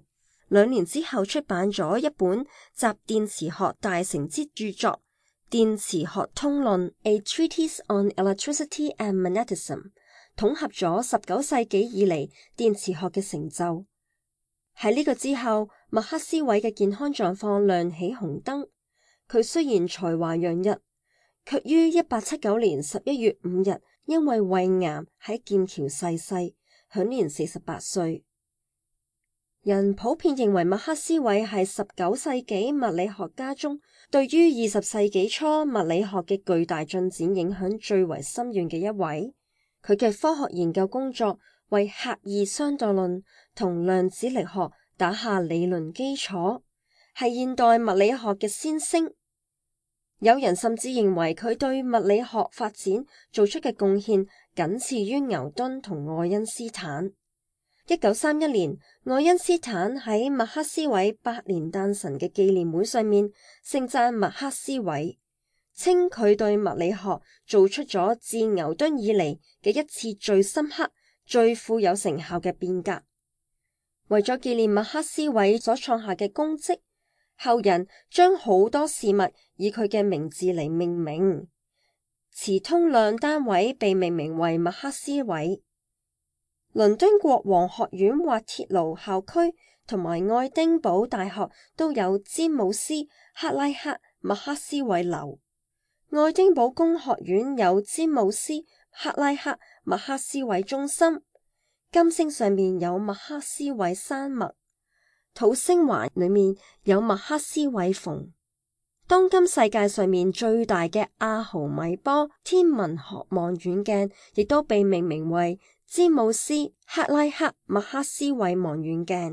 兩年之後出版咗一本集電磁學大成之著作《電磁學通論》A Treatise on Electricity and Magnetism， 統合咗十九世紀以嚟電磁學嘅成就。喺呢個之後，麥克斯韋嘅健康狀況亮起紅燈。佢雖然才華洋溢，卻於一八七九年十一月五日因為胃癌喺劍橋逝世，享年四十八歲。人普遍認為麥克斯韋係十九世紀物理學家中對於二十世紀初物理學嘅巨大進展影響最為深遠嘅一位。佢嘅科學研究工作為狹義相對論同量子力學打下理論基礎，係現代物理學嘅先聲。有人甚至認為佢對物理學發展做出嘅貢獻僅次於牛頓同愛因斯坦。一九三一年，愛因斯坦喺麥克斯韋百年誕辰嘅紀念會上面盛讚麥克斯韋，稱佢對物理學做出咗自牛頓以嚟嘅一次最深刻、最富有成效嘅變革。為咗紀念麥克斯韋所創下嘅功績，後人將好多事物以佢嘅名字嚟命名，磁通量單位被命名為麥克斯韋。倫敦國王學院滑鐵盧校區同埋愛丁堡大學都有詹姆斯·克拉克·麥克斯韋樓。愛丁堡工學院有詹姆斯·克拉克·麥克斯韋中心。金星上面有麥克斯韋山脈。土星環裏面有麥克斯韋縫。當今世界上面最大嘅阿豪米波天文學望遠鏡亦都被命名為詹姆斯·克拉克·麥克斯韋望遠鏡。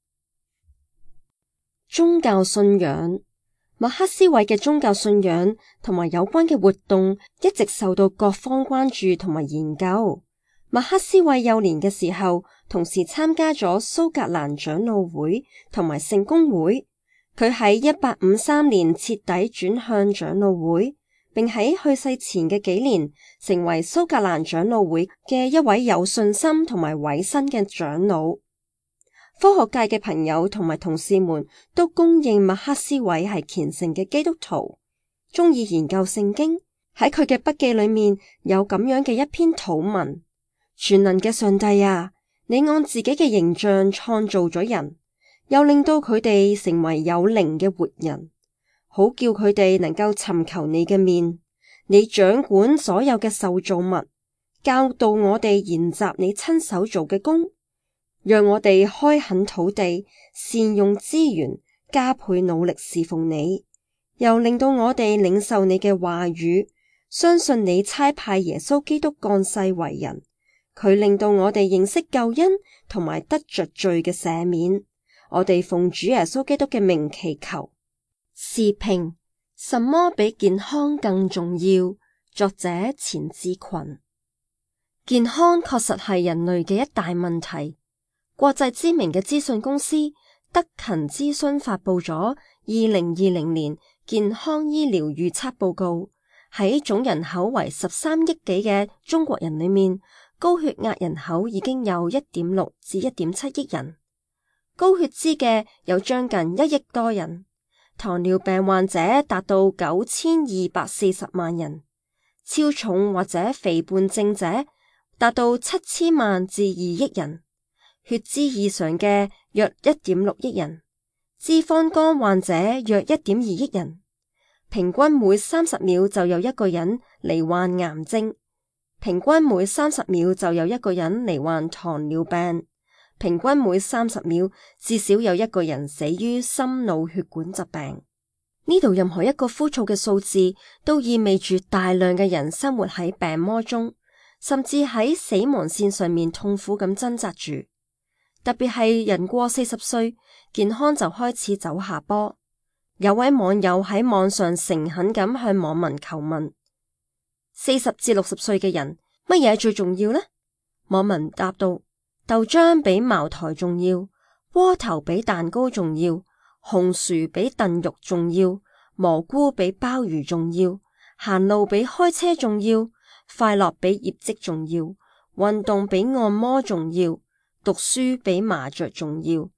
宗教信仰。麥克斯韋嘅宗教信仰同埋有關嘅活動一直受到各方關注同埋研究。麥克斯韋幼年嘅時候，同時參加咗蘇格蘭長老會同埋聖公會。佢喺一八五三年徹底轉向長老會，並喺去世前嘅幾年成為蘇格蘭長老會嘅一位有信心同埋委身嘅長老。科學界嘅朋友同埋同事們都公認麥克斯韋係虔誠嘅基督徒，中意研究聖經。喺佢嘅筆記裏面有咁樣嘅一篇禱文。全能嘅上帝啊，你按自己嘅形象創造咗人，又令到佢哋成為有靈嘅活人，好叫佢哋能夠尋求你嘅面。你掌管所有嘅受造物，教導我哋研習你親手做嘅工，讓我哋開墾土地，善用資源，加倍努力侍奉你，又令到我哋領受你嘅話語，相信你差派耶穌基督降世為人。佢令到我哋認識救恩同埋得着罪嘅赦免。我哋奉主耶穌基督嘅名祈求。時評：什麼比健康更重要？作者錢志群。健康確實係人類嘅一大問題。國際知名嘅資訊公司德勤諮詢發佈咗二零二零年健康醫療預測報告。喺總人口為十三億幾嘅中國人裏面，高血壓人口已經有一點六至一點七億人，高血脂嘅有將近一億多人，糖尿病患者達到九千二百四十萬人，超重或者肥胖症者達到七千萬至二億人，血脂異常嘅約一點六億人，脂肪肝患者約一點二億人，平均每三十秒就有一個人罹患癌症。平均每三十秒就有一個人罹患糖尿病，平均每三十秒至少有一個人死於心腦血管疾病。呢度任何一個枯燥嘅數字都意味住大量嘅人生活喺病魔中，甚至喺死亡線上面痛苦咁掙扎住。特別係人過四十歲，健康就開始走下坡。有位網友喺網上誠懇咁向網民求問：四十至六十歲嘅人，乜嘢最重要呢？網民答道：豆漿比茅台重要，窩頭比蛋糕重要，紅薯比燉肉重要，蘑菇比鮑魚重要，行路比開車重要，快樂比業績重要，運動比按摩重要，讀書比麻雀重要，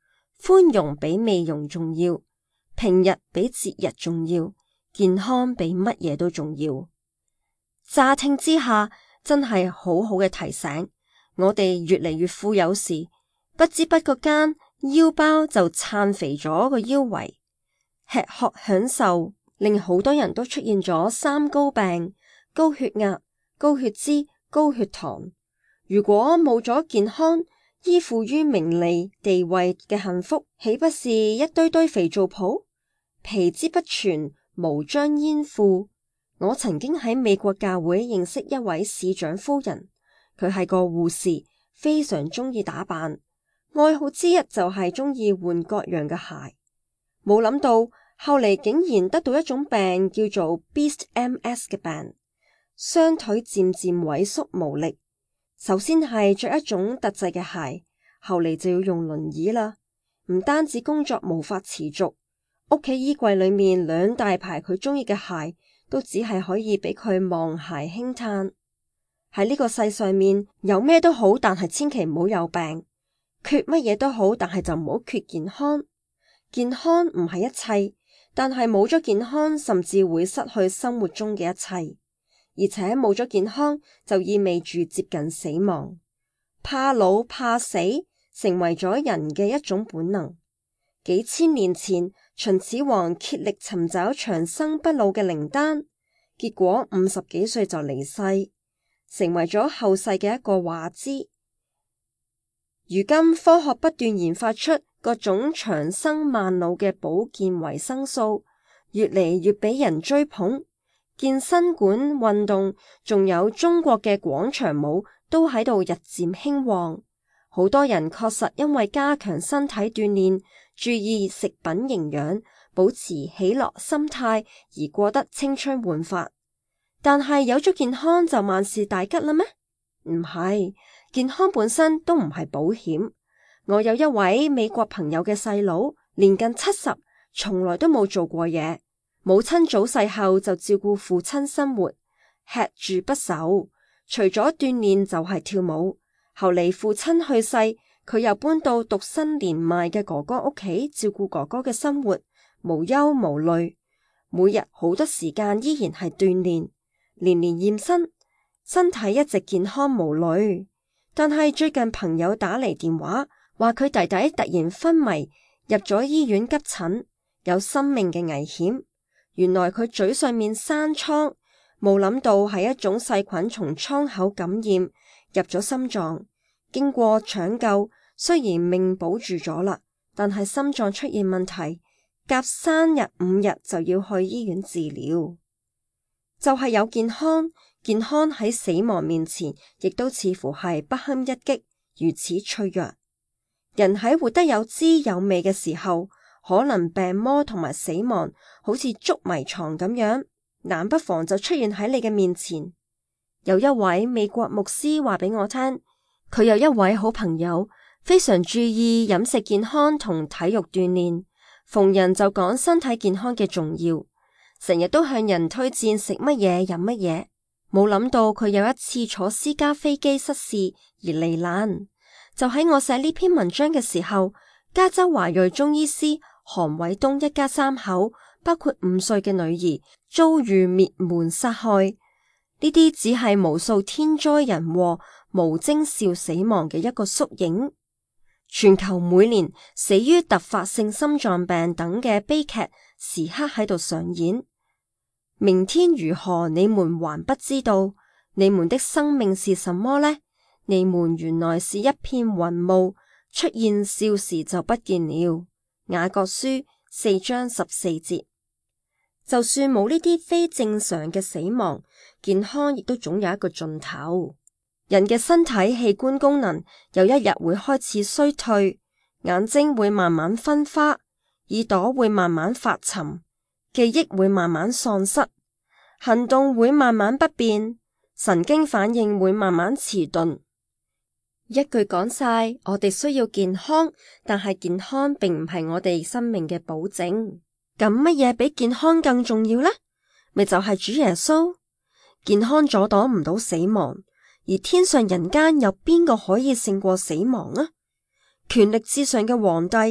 寬容比美容重要，平日比節日重要，健康比乜嘢都重要。乍聽之下，真係好好嘅提醒。我哋越嚟越富有時，不知不覺間腰包就撐肥咗個腰圍，吃喝享受令好多人都出現咗三高病：高血壓、高血脂、高血糖。如果冇咗健康，依附於名利地位嘅幸福，豈不是一堆堆肥皂泡？皮之不全，毛將焉附？我曾經喺美國教會認識一位市長夫人，佢係個護士，非常中意打扮，愛好之一就係中意換各樣嘅鞋。冇諗到後嚟竟然得到一種病叫做 Beast M S 嘅病，雙腿漸漸萎縮無力。首先係着一種特製嘅鞋，後嚟就要用輪椅啦。唔單止工作無法持續，屋企衣櫃裏面兩大排佢中意嘅鞋，都只係可以俾佢望鞋輕嘆。喺呢個世上面，有咩都好，但係千祈唔好有病；缺乜嘢都好，但係就唔好缺健康。健康唔係一切，但係冇咗健康，甚至會失去生活中嘅一切。而且冇咗健康，就意味住接近死亡。怕老怕死，成為咗人嘅一種本能。幾千年前，秦始皇竭力尋找長生不老嘅靈丹，結果五十幾歲就離世，成為咗後世嘅一個話之。如今科學不斷研發出各種長生萬老嘅保健維生素，越嚟越俾人追捧。健身館運動，仲有中國嘅廣場舞，都喺度日漸興旺。好多人確實因為加強身體鍛煉，注意食品營養，保持喜樂心態而過得青春煥發。但係有咗健康就萬事大吉啦咩？唔係，健康本身都唔係保險。我有一位美國朋友嘅細佬，年近七十，從來都冇做過嘢。母親早逝後就照顧父親生活，吃住不愁，除咗鍛煉就係跳舞。後嚟父親去世，佢又搬到獨身年邁嘅哥哥屋企照顧哥哥嘅生活，無憂無慮。每日好多時間依然係鍛煉，年年驗身，身體一直健康無慮。但係最近朋友打嚟電話，話佢弟弟突然昏迷，入咗醫院急診，有生命嘅危險。原來佢嘴上面生瘡，冇諗到係一種細菌從瘡口感染入咗心臟。經過搶救，雖然命保住咗啦，但係心臟出現問題，隔三日五日就要去醫院治療。就係有健康，健康喺死亡面前，亦都似乎係不堪一擊，如此脆弱。人喺活得有滋有味嘅時候，可能病魔同埋死亡好似捉迷藏咁樣，難不防就出現喺你嘅面前。有一位美國牧師話俾我聽，佢有一位好朋友非常注意飲食健康同體育鍛煉，逢人就講身體健康嘅重要，成日都向人推薦食乜嘢飲乜嘢。冇諗到佢有一次坐私家飛機失事而罹難。就喺我寫呢篇文章嘅時候，加州華裔中醫師韓偉東一家三口，包括五歲嘅女兒，遭遇滅門殺害。呢啲只係無數天災人禍無徵兆死亡嘅一個縮影。全球每年死於突發性心臟病等嘅悲劇時刻喺度上演。明天如何，你們還不知道。你們的生命是什麼呢？你們原來是一片雲霧，出現少時就不見了。雅各書四章十四節。就算冇呢啲非正常嘅死亡，健康亦都總有一個盡頭。人嘅身體器官功能有一日會開始衰退，眼睛會慢慢分花，耳朵會慢慢發沉，記憶會慢慢喪失，行動會慢慢不便，神經反應會慢慢遲鈍。一句講晒，我哋需要健康，但係健康並唔係我哋生命嘅保證。咁乜嘢比健康更重要呢？咪就係主耶穌。健康阻擋唔到死亡，而天上人間有邊個可以勝過死亡啊？權力至上嘅皇帝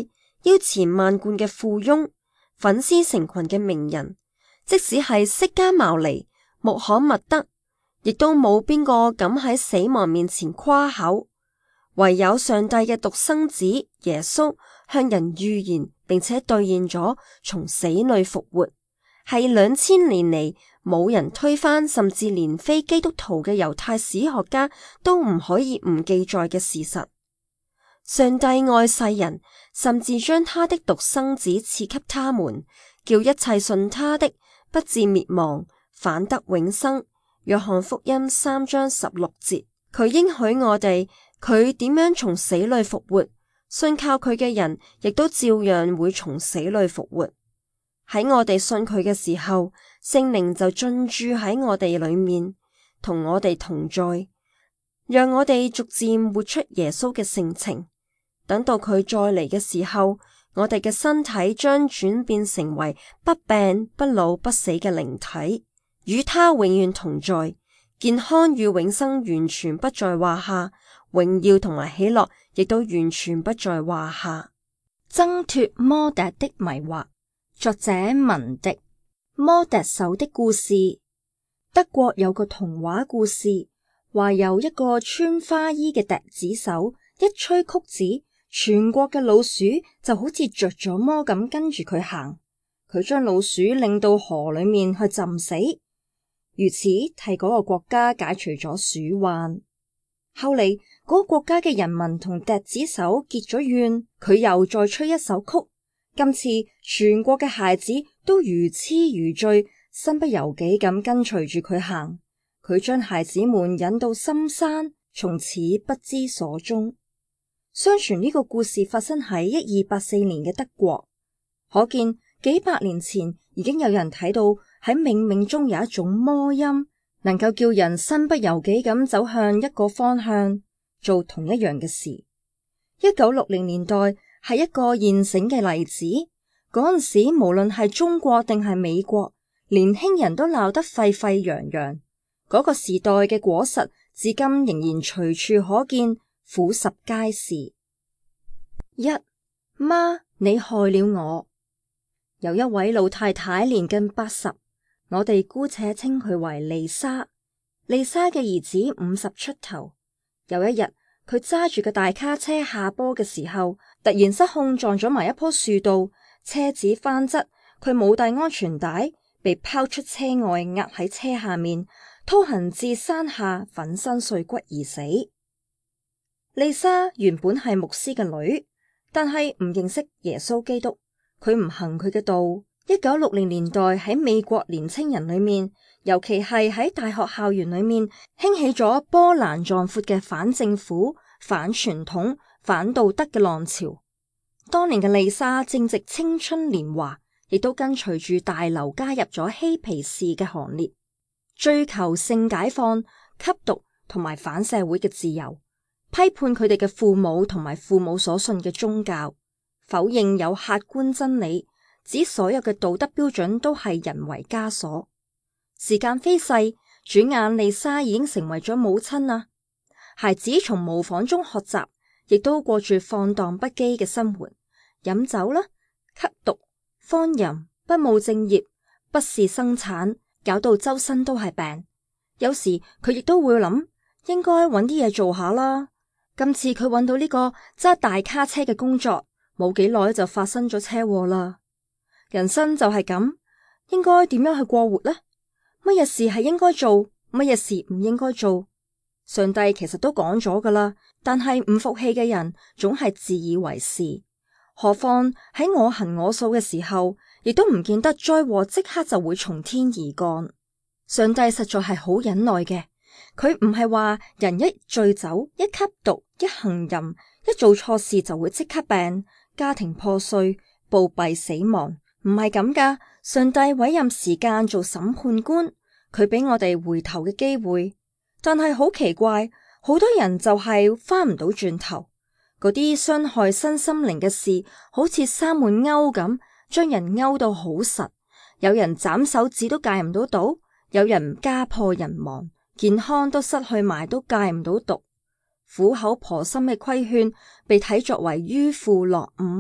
腰纏萬貫嘅富翁，粉絲成群嘅名人，即使係釋迦牟尼、穆罕默德，亦都冇邊個敢喺死亡面前誇口。唯有上帝嘅獨生子耶穌向人預言，並且兌現咗從死裏復活，係兩千年嚟冇人推翻，甚至連非基督徒嘅猶太史學家都唔可以唔記載嘅事實。上帝愛世人，甚至將他的獨生子賜給他們，叫一切信他的不至滅亡，反得永生。約翰福音三章十六節，佢應許我哋，佢點樣從死裏復活，信靠佢嘅人亦都照樣會從死裏復活。喺我哋信佢嘅時候，聖靈就進駐喺我哋裏面，同我哋同在，讓我哋逐漸活出耶穌嘅性情。等到佢再嚟嘅時候，我哋嘅身體將轉變成為不病不老不死嘅靈體，與他永遠同在，健康與永生完全不在話下，榮耀同埋喜樂亦都完全不在話下。掙脫魔笛的迷惑，作者文迪。魔笛手的故事。德國有個童話故事，話有一個穿花衣嘅笛子手，一吹曲子，全國嘅老鼠就好似着咗魔咁跟住佢行。佢將老鼠領到河裏面去浸死，如此替嗰個國家解除咗鼠患。後嚟嗰個國家嘅人民同笛子手結咗怨，佢又再吹一首曲，今次全國嘅孩子都如痴如醉，身不由己咁跟隨住佢行。佢將孩子們引到深山，從此不知所蹤。相傳呢個故事發生喺一二八四年嘅德國，可見幾百年前已經有人睇到喺冥冥中有一種魔音，能夠叫人身不由己咁走向一個方向，做同一樣嘅事。一九六零年代係一個現成嘅例子。嗰陣時無論係中國定係美國，年輕人都鬧得沸沸揚揚。嗰個時代嘅果實至今仍然隨處可見，俯拾皆是。一，媽，你害了我。有一位老太太年近八十，我哋姑且稱佢為麗莎。麗莎嘅兒子五十出頭。有一日，佢揸住個大卡車下坡嘅時候，突然失控撞咗埋一棵樹度，車子翻側，佢冇帶安全帶，被拋出車外，壓喺車下面，拖行至山下，粉身碎骨而死。麗莎原本係牧師嘅女，但係唔認識耶穌基督，佢唔行佢嘅道。一九六零年代喺美國年青人裏面，尤其係喺大學校園裏面，興起咗波瀾壯闊嘅反政府、反傳統、反道德嘅浪潮。當年嘅麗莎正值青春年華，亦都跟隨住大流加入咗嬉皮士嘅行列，追求性解放、吸毒同埋反社會嘅自由，批判佢哋嘅父母同埋父母所信嘅宗教，否認有客觀真理，指所有嘅道德標準都係人為枷鎖。時間飛逝，轉眼麗莎已經成為咗母親啦。孩子從模仿中學習，亦都過住放蕩不羈嘅生活，飲酒啦、吸毒、荒淫、不務正業、不事生產，搞到周身都係病。有時佢亦都會諗，應該揾啲嘢做下啦。今次佢揾到呢個揸大卡車嘅工作，冇幾耐就發生咗車禍啦。人生就係咁，應該點樣去過活呢？乜嘢事係應該做，乜嘢事唔應該做？上帝其實都講咗噶啦，但係唔服氣嘅人總係自以為是。何況喺我行我素嘅時候，亦都唔見得災禍即刻就會從天而降。上帝實在係好忍耐嘅，佢唔係話人一醉酒、一吸毒、一行淫、一做錯事就會即刻病、家庭破碎、暴斃死亡。唔係咁噶，上帝委任時間做審判官，佢俾我哋回頭嘅機會。但係好奇怪，好多人就係翻唔到轉頭。嗰啲傷害身心靈嘅事，好似三滿勾咁，將人勾到好實。有人斬手指都戒唔到賭，有人家破人亡，健康都失去埋，都戒唔到毒。苦口婆心嘅規勸，被睇作為迂腐落伍。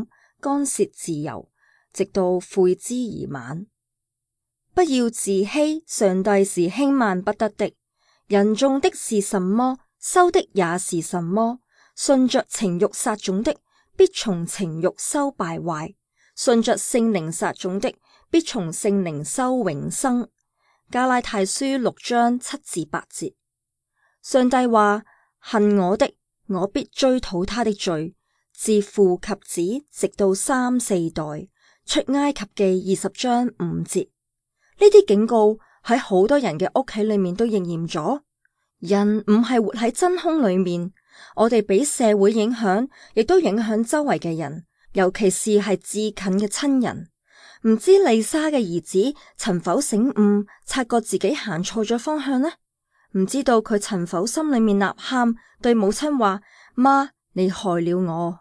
干涉自由，直到悔之而晚。不要自欺，上帝是輕慢不得的。人種的是什麼，收的也是什麼。順着情欲撒種的，必從情欲收敗壞；順着聖靈撒種的，必從聖靈收永生。加拉太書六章七至八節。上帝話：恨我的，我必追討他的罪，自父及子，直到三四代。出埃及記二十章五節。呢啲警告喺好多人嘅屋企裏面都應驗咗。人唔係活喺真空裏面，我哋俾社會影響，亦都影響周圍嘅人，尤其是係至近嘅親人。唔知麗莎嘅兒子曾否醒悟，察覺自己行錯咗方向呢？唔知道佢曾否心裏面吶喊，對母親話：媽，你害了我。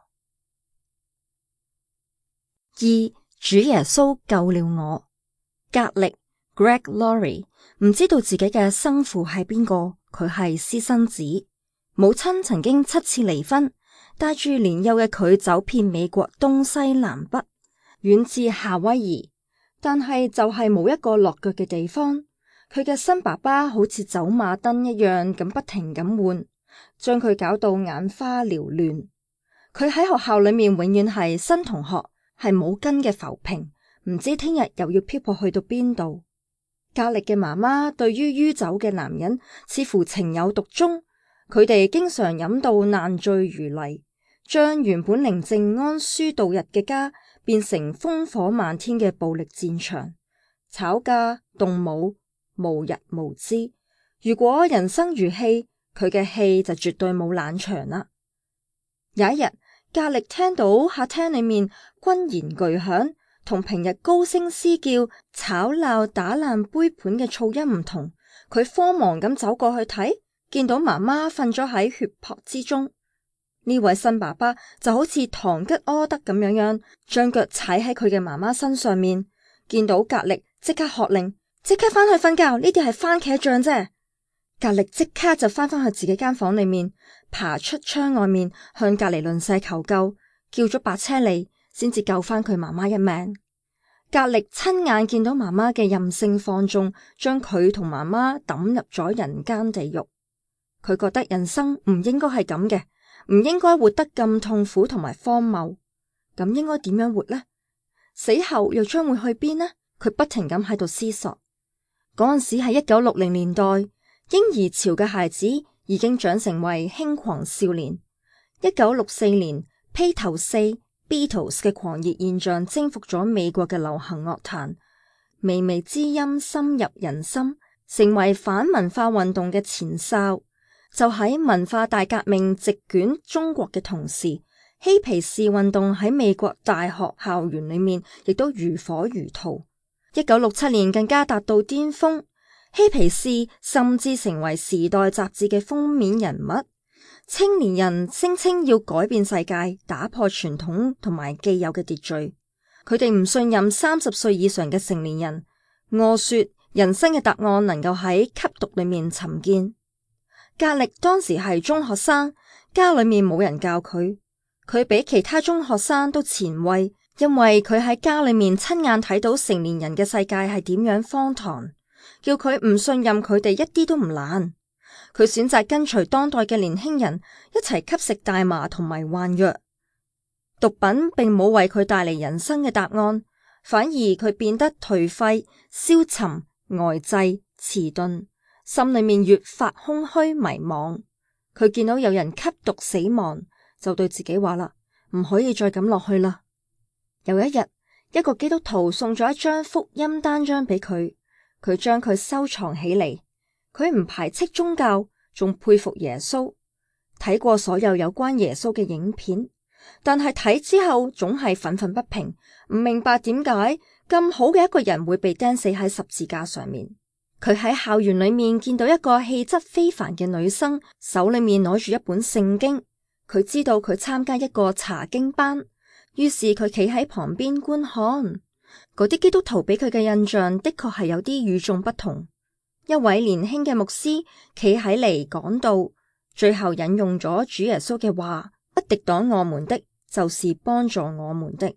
二，主耶穌救了我。格力 Greg Laurie 唔知道自己嘅生父係邊個，佢係私生子。母親曾經七次離婚，帶住年幼嘅佢走遍美國東西南北，遠至夏威夷，但係就係冇一個落腳嘅地方。佢嘅新爸爸好似走馬燈一樣咁不停咁換，將佢搞到眼花繚亂。佢喺學校裏面永遠係新同學，係冇根嘅浮萍，唔知聽日又要漂泊去到邊度。格力嘅媽媽對於酗酒嘅男人似乎情有獨鍾，佢哋經常飲到爛醉如泥，將原本寧靜安舒度日嘅家變成烽火漫天嘅暴力戰場，吵架動武，無日無之。如果人生如戲，佢嘅戲就絕對冇冷場啦。有一日，格力聽到客廳裏面軍然巨響，同平日高聲嘶叫、吵鬧、打爛杯盤嘅噪音唔同。佢慌忙咁走過去睇，見到媽媽瞓咗喺血泊之中。呢位新爸爸就好似堂吉訶德咁樣樣，將腳踩喺佢嘅媽媽身上面。見到格力，即刻喝令，即刻翻去瞓覺。呢啲係番茄醬啫。格力即刻就翻返去自己間房裏面，爬出窗外面向隔籬鄰舍求救，叫咗白車嚟，先至救翻佢媽媽一命。格力親眼見到媽媽嘅任性放縱，將佢同媽媽抌入咗人間地獄。佢覺得人生唔應該係咁嘅，唔應該活得咁痛苦同埋荒謬。咁應該點樣活呢？死後又將會去邊呢？佢不停咁喺度思索。嗰陣時係一九六零年代，嬰兒潮嘅孩子已經長成為輕狂少年。一九六四年，披頭四 Beatles 嘅狂熱現象征服咗美國嘅流行樂壇，微微之音深入人心，成為反文化運動嘅前哨。就喺文化大革命席捲中國嘅同時，嬉皮士運動喺美國大學校園裏面亦都如火如荼。一九六七年更加達到巔峰，嬉皮士甚至成為時代雜誌嘅封面人物。青年人聲稱要改變世界，打破傳統同埋既有嘅秩序。佢哋唔信任三十歲以上嘅成年人，訛說人生嘅答案能夠喺吸毒裏面尋見。格力當時係中學生，家裏面冇人教佢，佢比其他中學生都前衛，因為佢喺家裏面親眼睇到成年人嘅世界係點樣荒唐，叫佢唔信任佢哋一啲都唔難。佢選擇跟隨當代嘅年輕人一齊吸食大麻同埋幻藥，毒品並冇為佢帶嚟人生嘅答案，反而佢變得頹廢、消沉、呆滯、遲鈍，心裏面越發空虛迷茫。佢見到有人吸毒死亡，就對自己話啦，唔可以再咁落去啦。有一日，一個基督徒送咗一張福音單張俾佢，佢將佢收藏起嚟。佢唔排斥宗教，仲佩服耶穌，睇過所有有關耶穌嘅影片，但係睇之後總係憤憤不平，唔明白點解咁好嘅一個人會被釘死喺十字架上面。佢喺校園裏面見到一個氣質非凡嘅女生，手裏面攞住一本聖經，佢知道佢參加一個查經班，於是佢企喺旁邊觀看。嗰啲基督徒俾佢嘅印象的確係有啲與眾不同。一位年輕嘅牧師企喺嚟講道，最後引用咗主耶穌嘅話：不敵擋我們的，就是幫助我們的。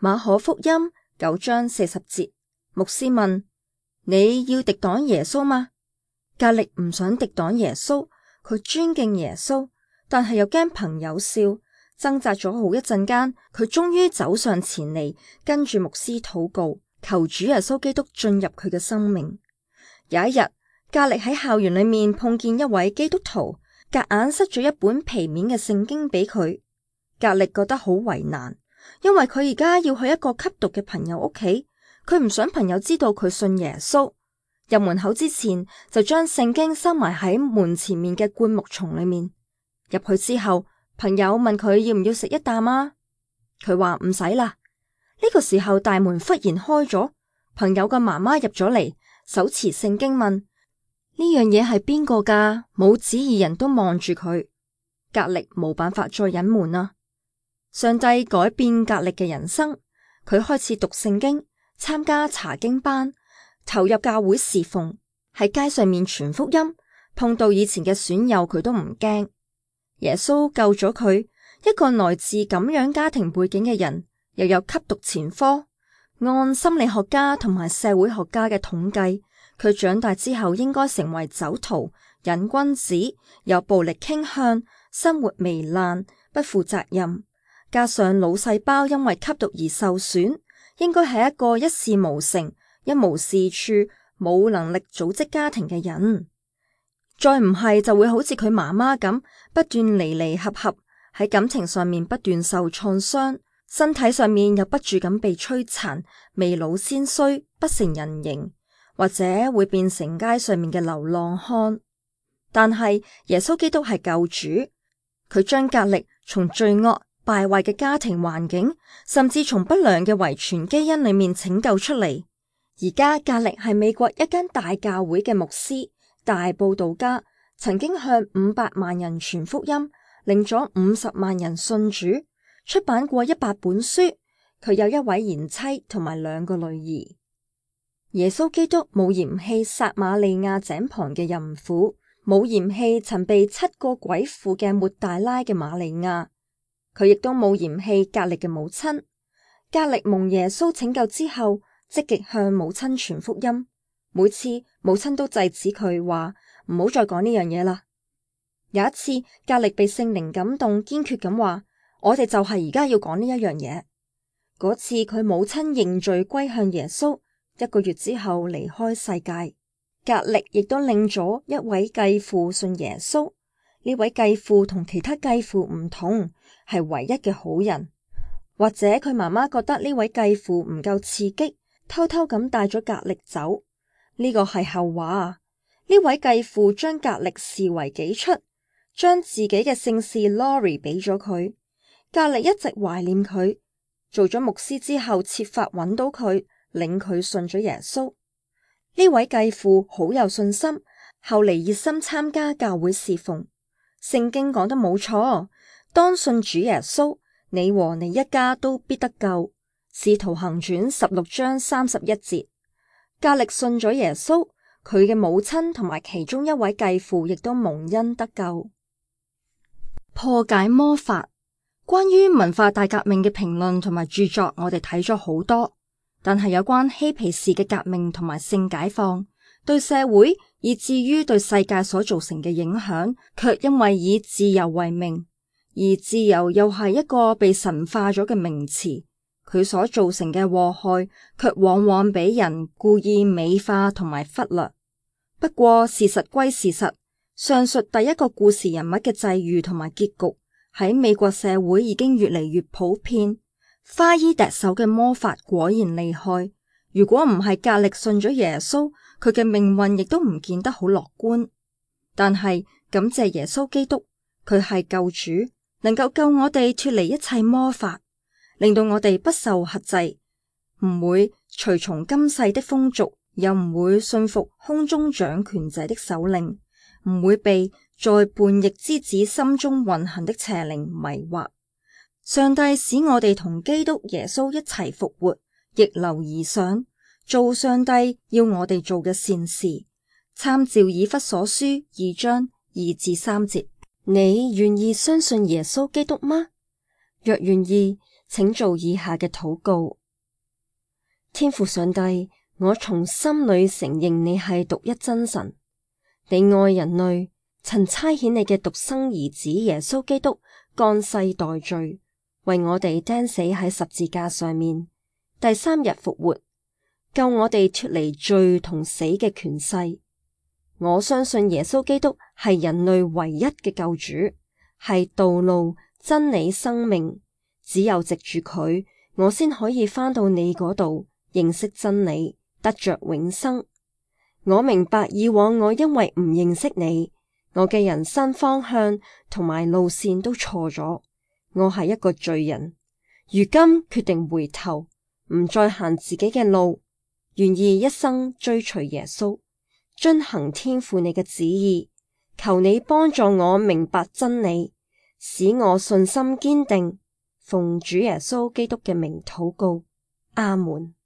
馬可福音九章四十節，牧師問：你要敵擋耶穌嗎？格力唔想敵擋耶穌，佢尊敬耶穌，但係又驚朋友笑，掙扎咗好一陣間，佢終於走上前嚟，跟住牧師禱告，求主耶穌基督進入佢嘅生命。有一日，格力喺校園裏面碰見一位基督徒，夾硬塞咗一本皮面嘅聖經俾佢。格力覺得好為難，因為佢而家要去一個吸毒嘅朋友屋企，佢唔想朋友知道佢信耶穌。入門口之前就將聖經收埋喺門前面嘅灌木叢裏面。入去之後，朋友問佢要唔要食一啖啊？佢話唔使啦。呢個時候大門忽然開咗，朋友嘅媽媽入咗嚟，手持聖經問：呢樣嘢係邊個噶？母子二人都望住佢。格力冇辦法再隱瞞啦。上帝改變格力嘅人生，佢開始讀聖經，參加查經班，投入教會侍奉，喺街上面傳福音，碰到以前嘅損友佢都唔驚。耶穌救咗佢，一個來自咁樣家庭背景嘅人，又有吸毒前科。按心理學家同埋社會學家嘅統計，佢長大之後應該成為酒徒、癮君子，有暴力傾向，生活糜爛，不負責任。加上腦細胞因為吸毒而受損，應該係一個一事無成、一無是處、冇能力組織家庭嘅人。再唔係就會好似佢媽媽咁，不斷離離合合，喺感情上面不斷受創傷，身體上面又不住咁被摧殘，未老先衰，不成人形，或者會變成街上面嘅流浪漢。但係耶穌基督係救主，佢將格力從罪惡敗壞嘅家庭環境，甚至從不良嘅遺傳基因裏面拯救出嚟。而家格力係美國一間大教會嘅牧師、大佈道家，曾經向五百萬人傳福音，令咗五十萬人信主，出版過一百本書。佢有一位賢妻同埋兩個女兒。耶穌基督冇嫌棄撒瑪利亞井旁嘅淫婦，冇嫌棄曾被七個鬼附嘅抹大拉嘅瑪利亞。佢亦都冇嫌棄格力嘅母親。格力蒙耶穌拯救之後，積極向母親傳福音。每次母親都制止佢話唔好再講呢樣嘢啦。有一次，格力被聖靈感動，堅決咁話：我哋就係而家要講呢一樣嘢。嗰次佢母親認罪歸向耶穌，一個月之後離開世界。格力亦都領咗一位繼父信耶穌。呢位繼父同其他繼父唔同，係唯一嘅好人。或者佢媽媽覺得呢位繼父唔夠刺激，偷偷咁帶咗格力走。呢個係後話。呢位繼父將格力視為己出，將自己嘅姓氏 Lori 俾咗佢。格力一直懷念佢，做咗牧師之後，設法揾到佢，領佢信咗耶穌。呢位繼父好有信心，後嚟熱心參加教會侍奉。聖經講得冇錯，當信主耶穌，你和你一家都必得救。使徒行傳十六章三十一節。格力信咗耶穌，佢嘅母親同埋其中一位繼父亦都蒙恩得救。破解魔法。關於文化大革命嘅評論同埋著作，我哋睇咗好多，但係有關嬉皮士嘅革命同埋性解放，對社會以至於對世界所造成嘅影響，卻因為以自由為名，而自由又係一個被神化咗嘅名詞，佢所造成嘅禍害，卻往往俾人故意美化同埋忽略。不過事實歸事實，上述第一個故事人物嘅際遇同埋結局喺美國社會已經越嚟越普遍。花衣笛手嘅魔法果然厲害，如果唔係格力信咗耶穌，佢嘅命運亦都唔見得好樂觀。但係感謝耶穌基督，佢係救主，能夠救我哋脫離一切魔法，令到我哋不受轄制，唔會隨從今世的風俗，又唔會信服空中掌權者的手令，唔會被在叛逆之子心中運行的邪靈迷惑。上帝使我哋同基督耶穌一齊復活，逆流而上，做上帝要我哋做嘅善事。參照以弗所書二章二至三節。你願意相信耶穌基督嗎？ 若願意，請做以下嘅禱告。天父上帝，我從心裏承認你係獨一真神，你愛人類，曾差遣你嘅獨生兒子耶穌基督降世代罪，為我哋釘死喺十字架上面，第三日復活，救我哋脫離罪同死嘅權勢。我相信耶穌基督係人類唯一嘅救主，係道路、真理、生命。只有藉住佢，我先可以返到你嗰度，認識真理，得着永生。我明白以往我因為唔認識你，我嘅人生方向同埋路線都錯咗。我係一個罪人，如今決定回頭，唔再行自己嘅路，願意一生追隨耶穌，遵行天父你嘅旨意。求你幫助我明白真理，使我信心堅定。奉主耶穌基督嘅名禱告，阿門。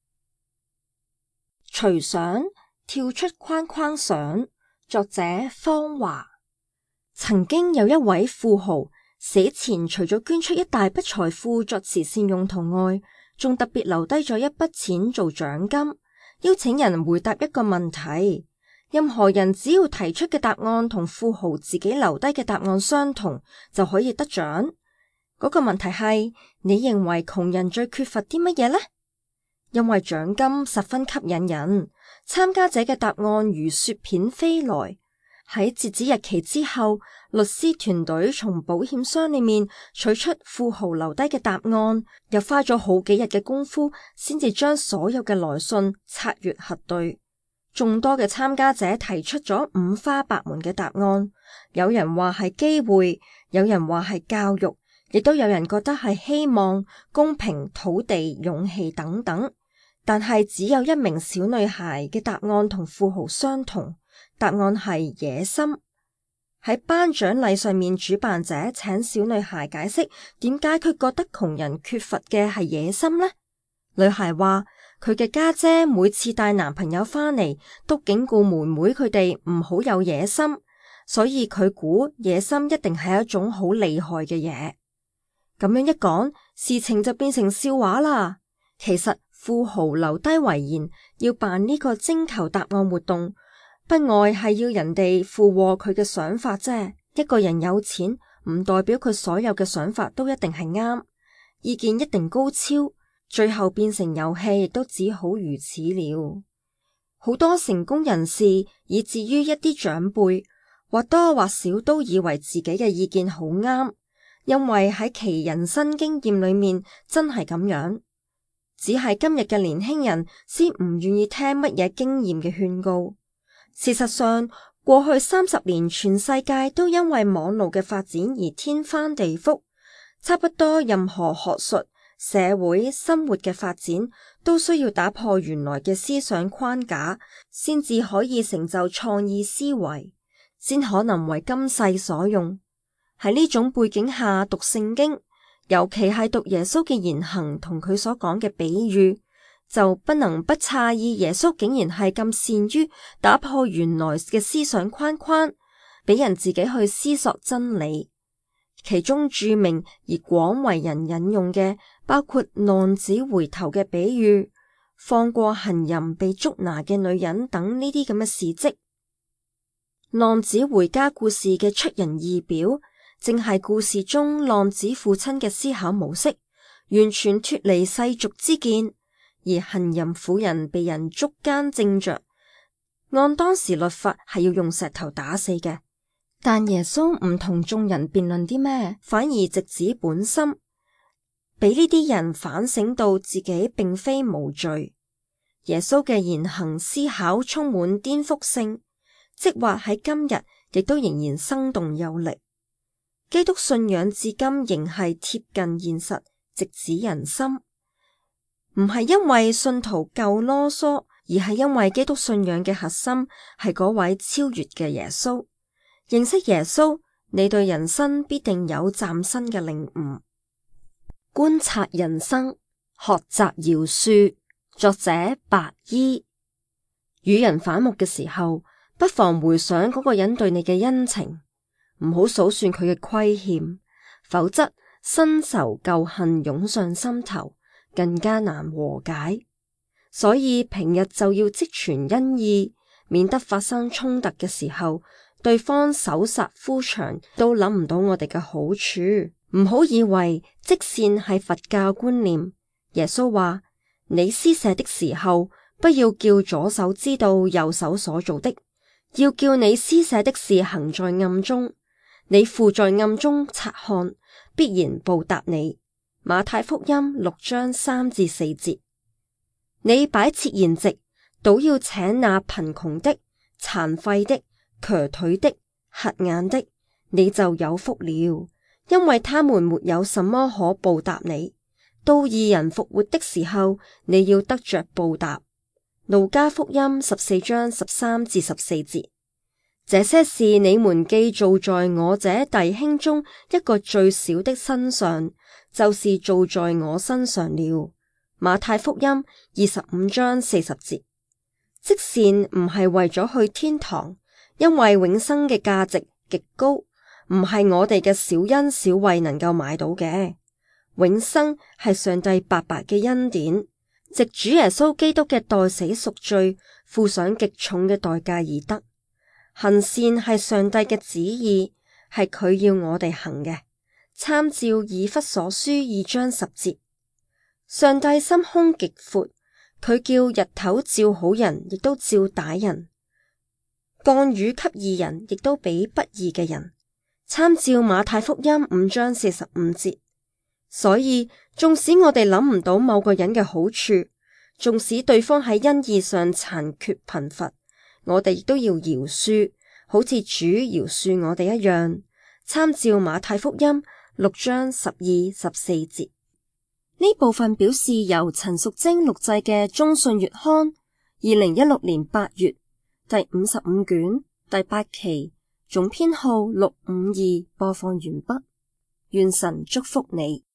隨想跳出框框想，作者方華。曾經有一位富豪死前除咗捐出一大筆財富作慈善用途外，仲特別留低咗一筆錢做獎金，邀請人回答一個問題。任何人只要提出嘅答案同富豪自己留低嘅答案相同，就可以得獎。嗰個問題係，你認為窮人最缺乏啲乜嘢呢？因為獎金十分吸引人，參加者嘅答案如雪片飛來。喺截止日期之後，律師團隊從保險箱裏面取出富豪留低嘅答案，又花咗好幾日嘅功夫，先至將所有嘅來信查閱核對。眾多嘅參加者提出咗五花八門嘅答案，有人話係機會，有人話係教育，亦都有人覺得係希望、公平、土地、勇氣等等。但係只有一名小女孩嘅答案同富豪相同，答案係野心。喺頒獎禮上面，主辦者請小女孩解釋點解佢覺得窮人缺乏嘅係野心呢？女孩話佢嘅家姐每次帶男朋友返嚟，都警告妹妹佢哋唔好有野心，所以佢估野心一定係一種好厲害嘅嘢。咁樣一講，事情就變成笑話啦。其實富豪留低遺言要辦呢個徵求答案活動，不外係要人哋附和佢嘅想法啫。一個人有錢唔代表佢所有嘅想法都一定係啱，意見一定高超，最後變成遊戲亦都只好如此了。好多成功人士以至於一啲長輩，或多或少都以為自己嘅意見好啱，因為喺其人生經驗裏面真係咁樣。只係今日嘅年輕人先唔願意聽乜嘢經驗嘅勸告。事實上，過去三十年全世界都因為網絡嘅發展而天翻地覆，差不多任何學術、社會、生活嘅發展都需要打破原來嘅思想框架，先至可以成就創意思維，先可能為今世所用。喺呢種背景下讀聖經，尤其係讀耶穌嘅言行同佢所講嘅比喻，就不能不詫異耶穌竟然係咁善於打破原來嘅思想框框，俾人自己去思索真理。其中著名而廣為人引用嘅，包括浪子回頭嘅比喻、放過行淫被捉拿嘅女人等呢啲咁嘅事蹟。浪子回家故事嘅出人意表，正係故事中浪子父親嘅思考模式，完全脫離世俗之見。而行淫婦人被人捉姦正着，按當時律法係要用石頭打死嘅。但耶穌唔同眾人辯論啲咩，反而直指本心，俾呢啲人反省到自己並非無罪。耶穌嘅言行思考充滿顛覆性，即或喺今日亦都仍然生動有力。基督信仰至今仍係貼近現實，直指人心。唔係因為信徒夠囉嗦，而係因為基督信仰嘅核心係嗰位超越嘅耶穌。認識耶穌，你對人生必定有嶄新嘅領悟。觀察人生，學習饒恕。作者白衣。與人反目嘅時候，不妨回想嗰個人對你嘅恩情，唔好數算佢嘅虧欠，否則新仇舊恨湧上心頭，更加難和解。所以平日就要積存恩義，免得發生衝突嘅時候，對方搜殺夫長都諗唔到我哋嘅好處。唔好以為積善係佛教觀念。耶穌話：你施捨的時候，不要叫左手知道右手所做的，要叫你施捨的事行在暗中，你父在暗中察看，必然報答你。馬太福音六章三至四節。你擺設筵席，倒要請那貧窮的、殘廢的、瘸腿的、瞎眼的，你就有福了，因為他們沒有什麼可報答你。到義人復活的時候，你要得着報答。路加福音十四章十三至十四節。這些事你們既做在我這弟兄中一個最小的身上，就是做在我身上了。馬太福音二十五章四十節。積善唔係為咗去天堂，因為永生嘅價值極高，唔係我哋嘅小恩小惠能夠買到嘅。永生係上帝白白嘅恩典，藉主耶穌基督嘅代死贖罪，付上極重嘅代價而得。行善係上帝嘅旨意，係佢要我哋行嘅。參照以弗所書二章十節。上帝心胸極闊，佢叫日頭照好人，亦都照歹人；降雨給義人，亦都俾不義嘅人。參照馬太福音五章四十五節。所以，縱使我哋諗唔到某個人嘅好處，縱使對方喺恩義上殘缺貧乏，我哋亦都要饒恕，好似主饒恕我哋一樣。參照馬太福音六章十二、十四節。呢部分表示由陳淑貞錄製嘅《中信月刊》二零一六年八月第五十五卷第八期總編號六五二播放完畢。願神祝福你。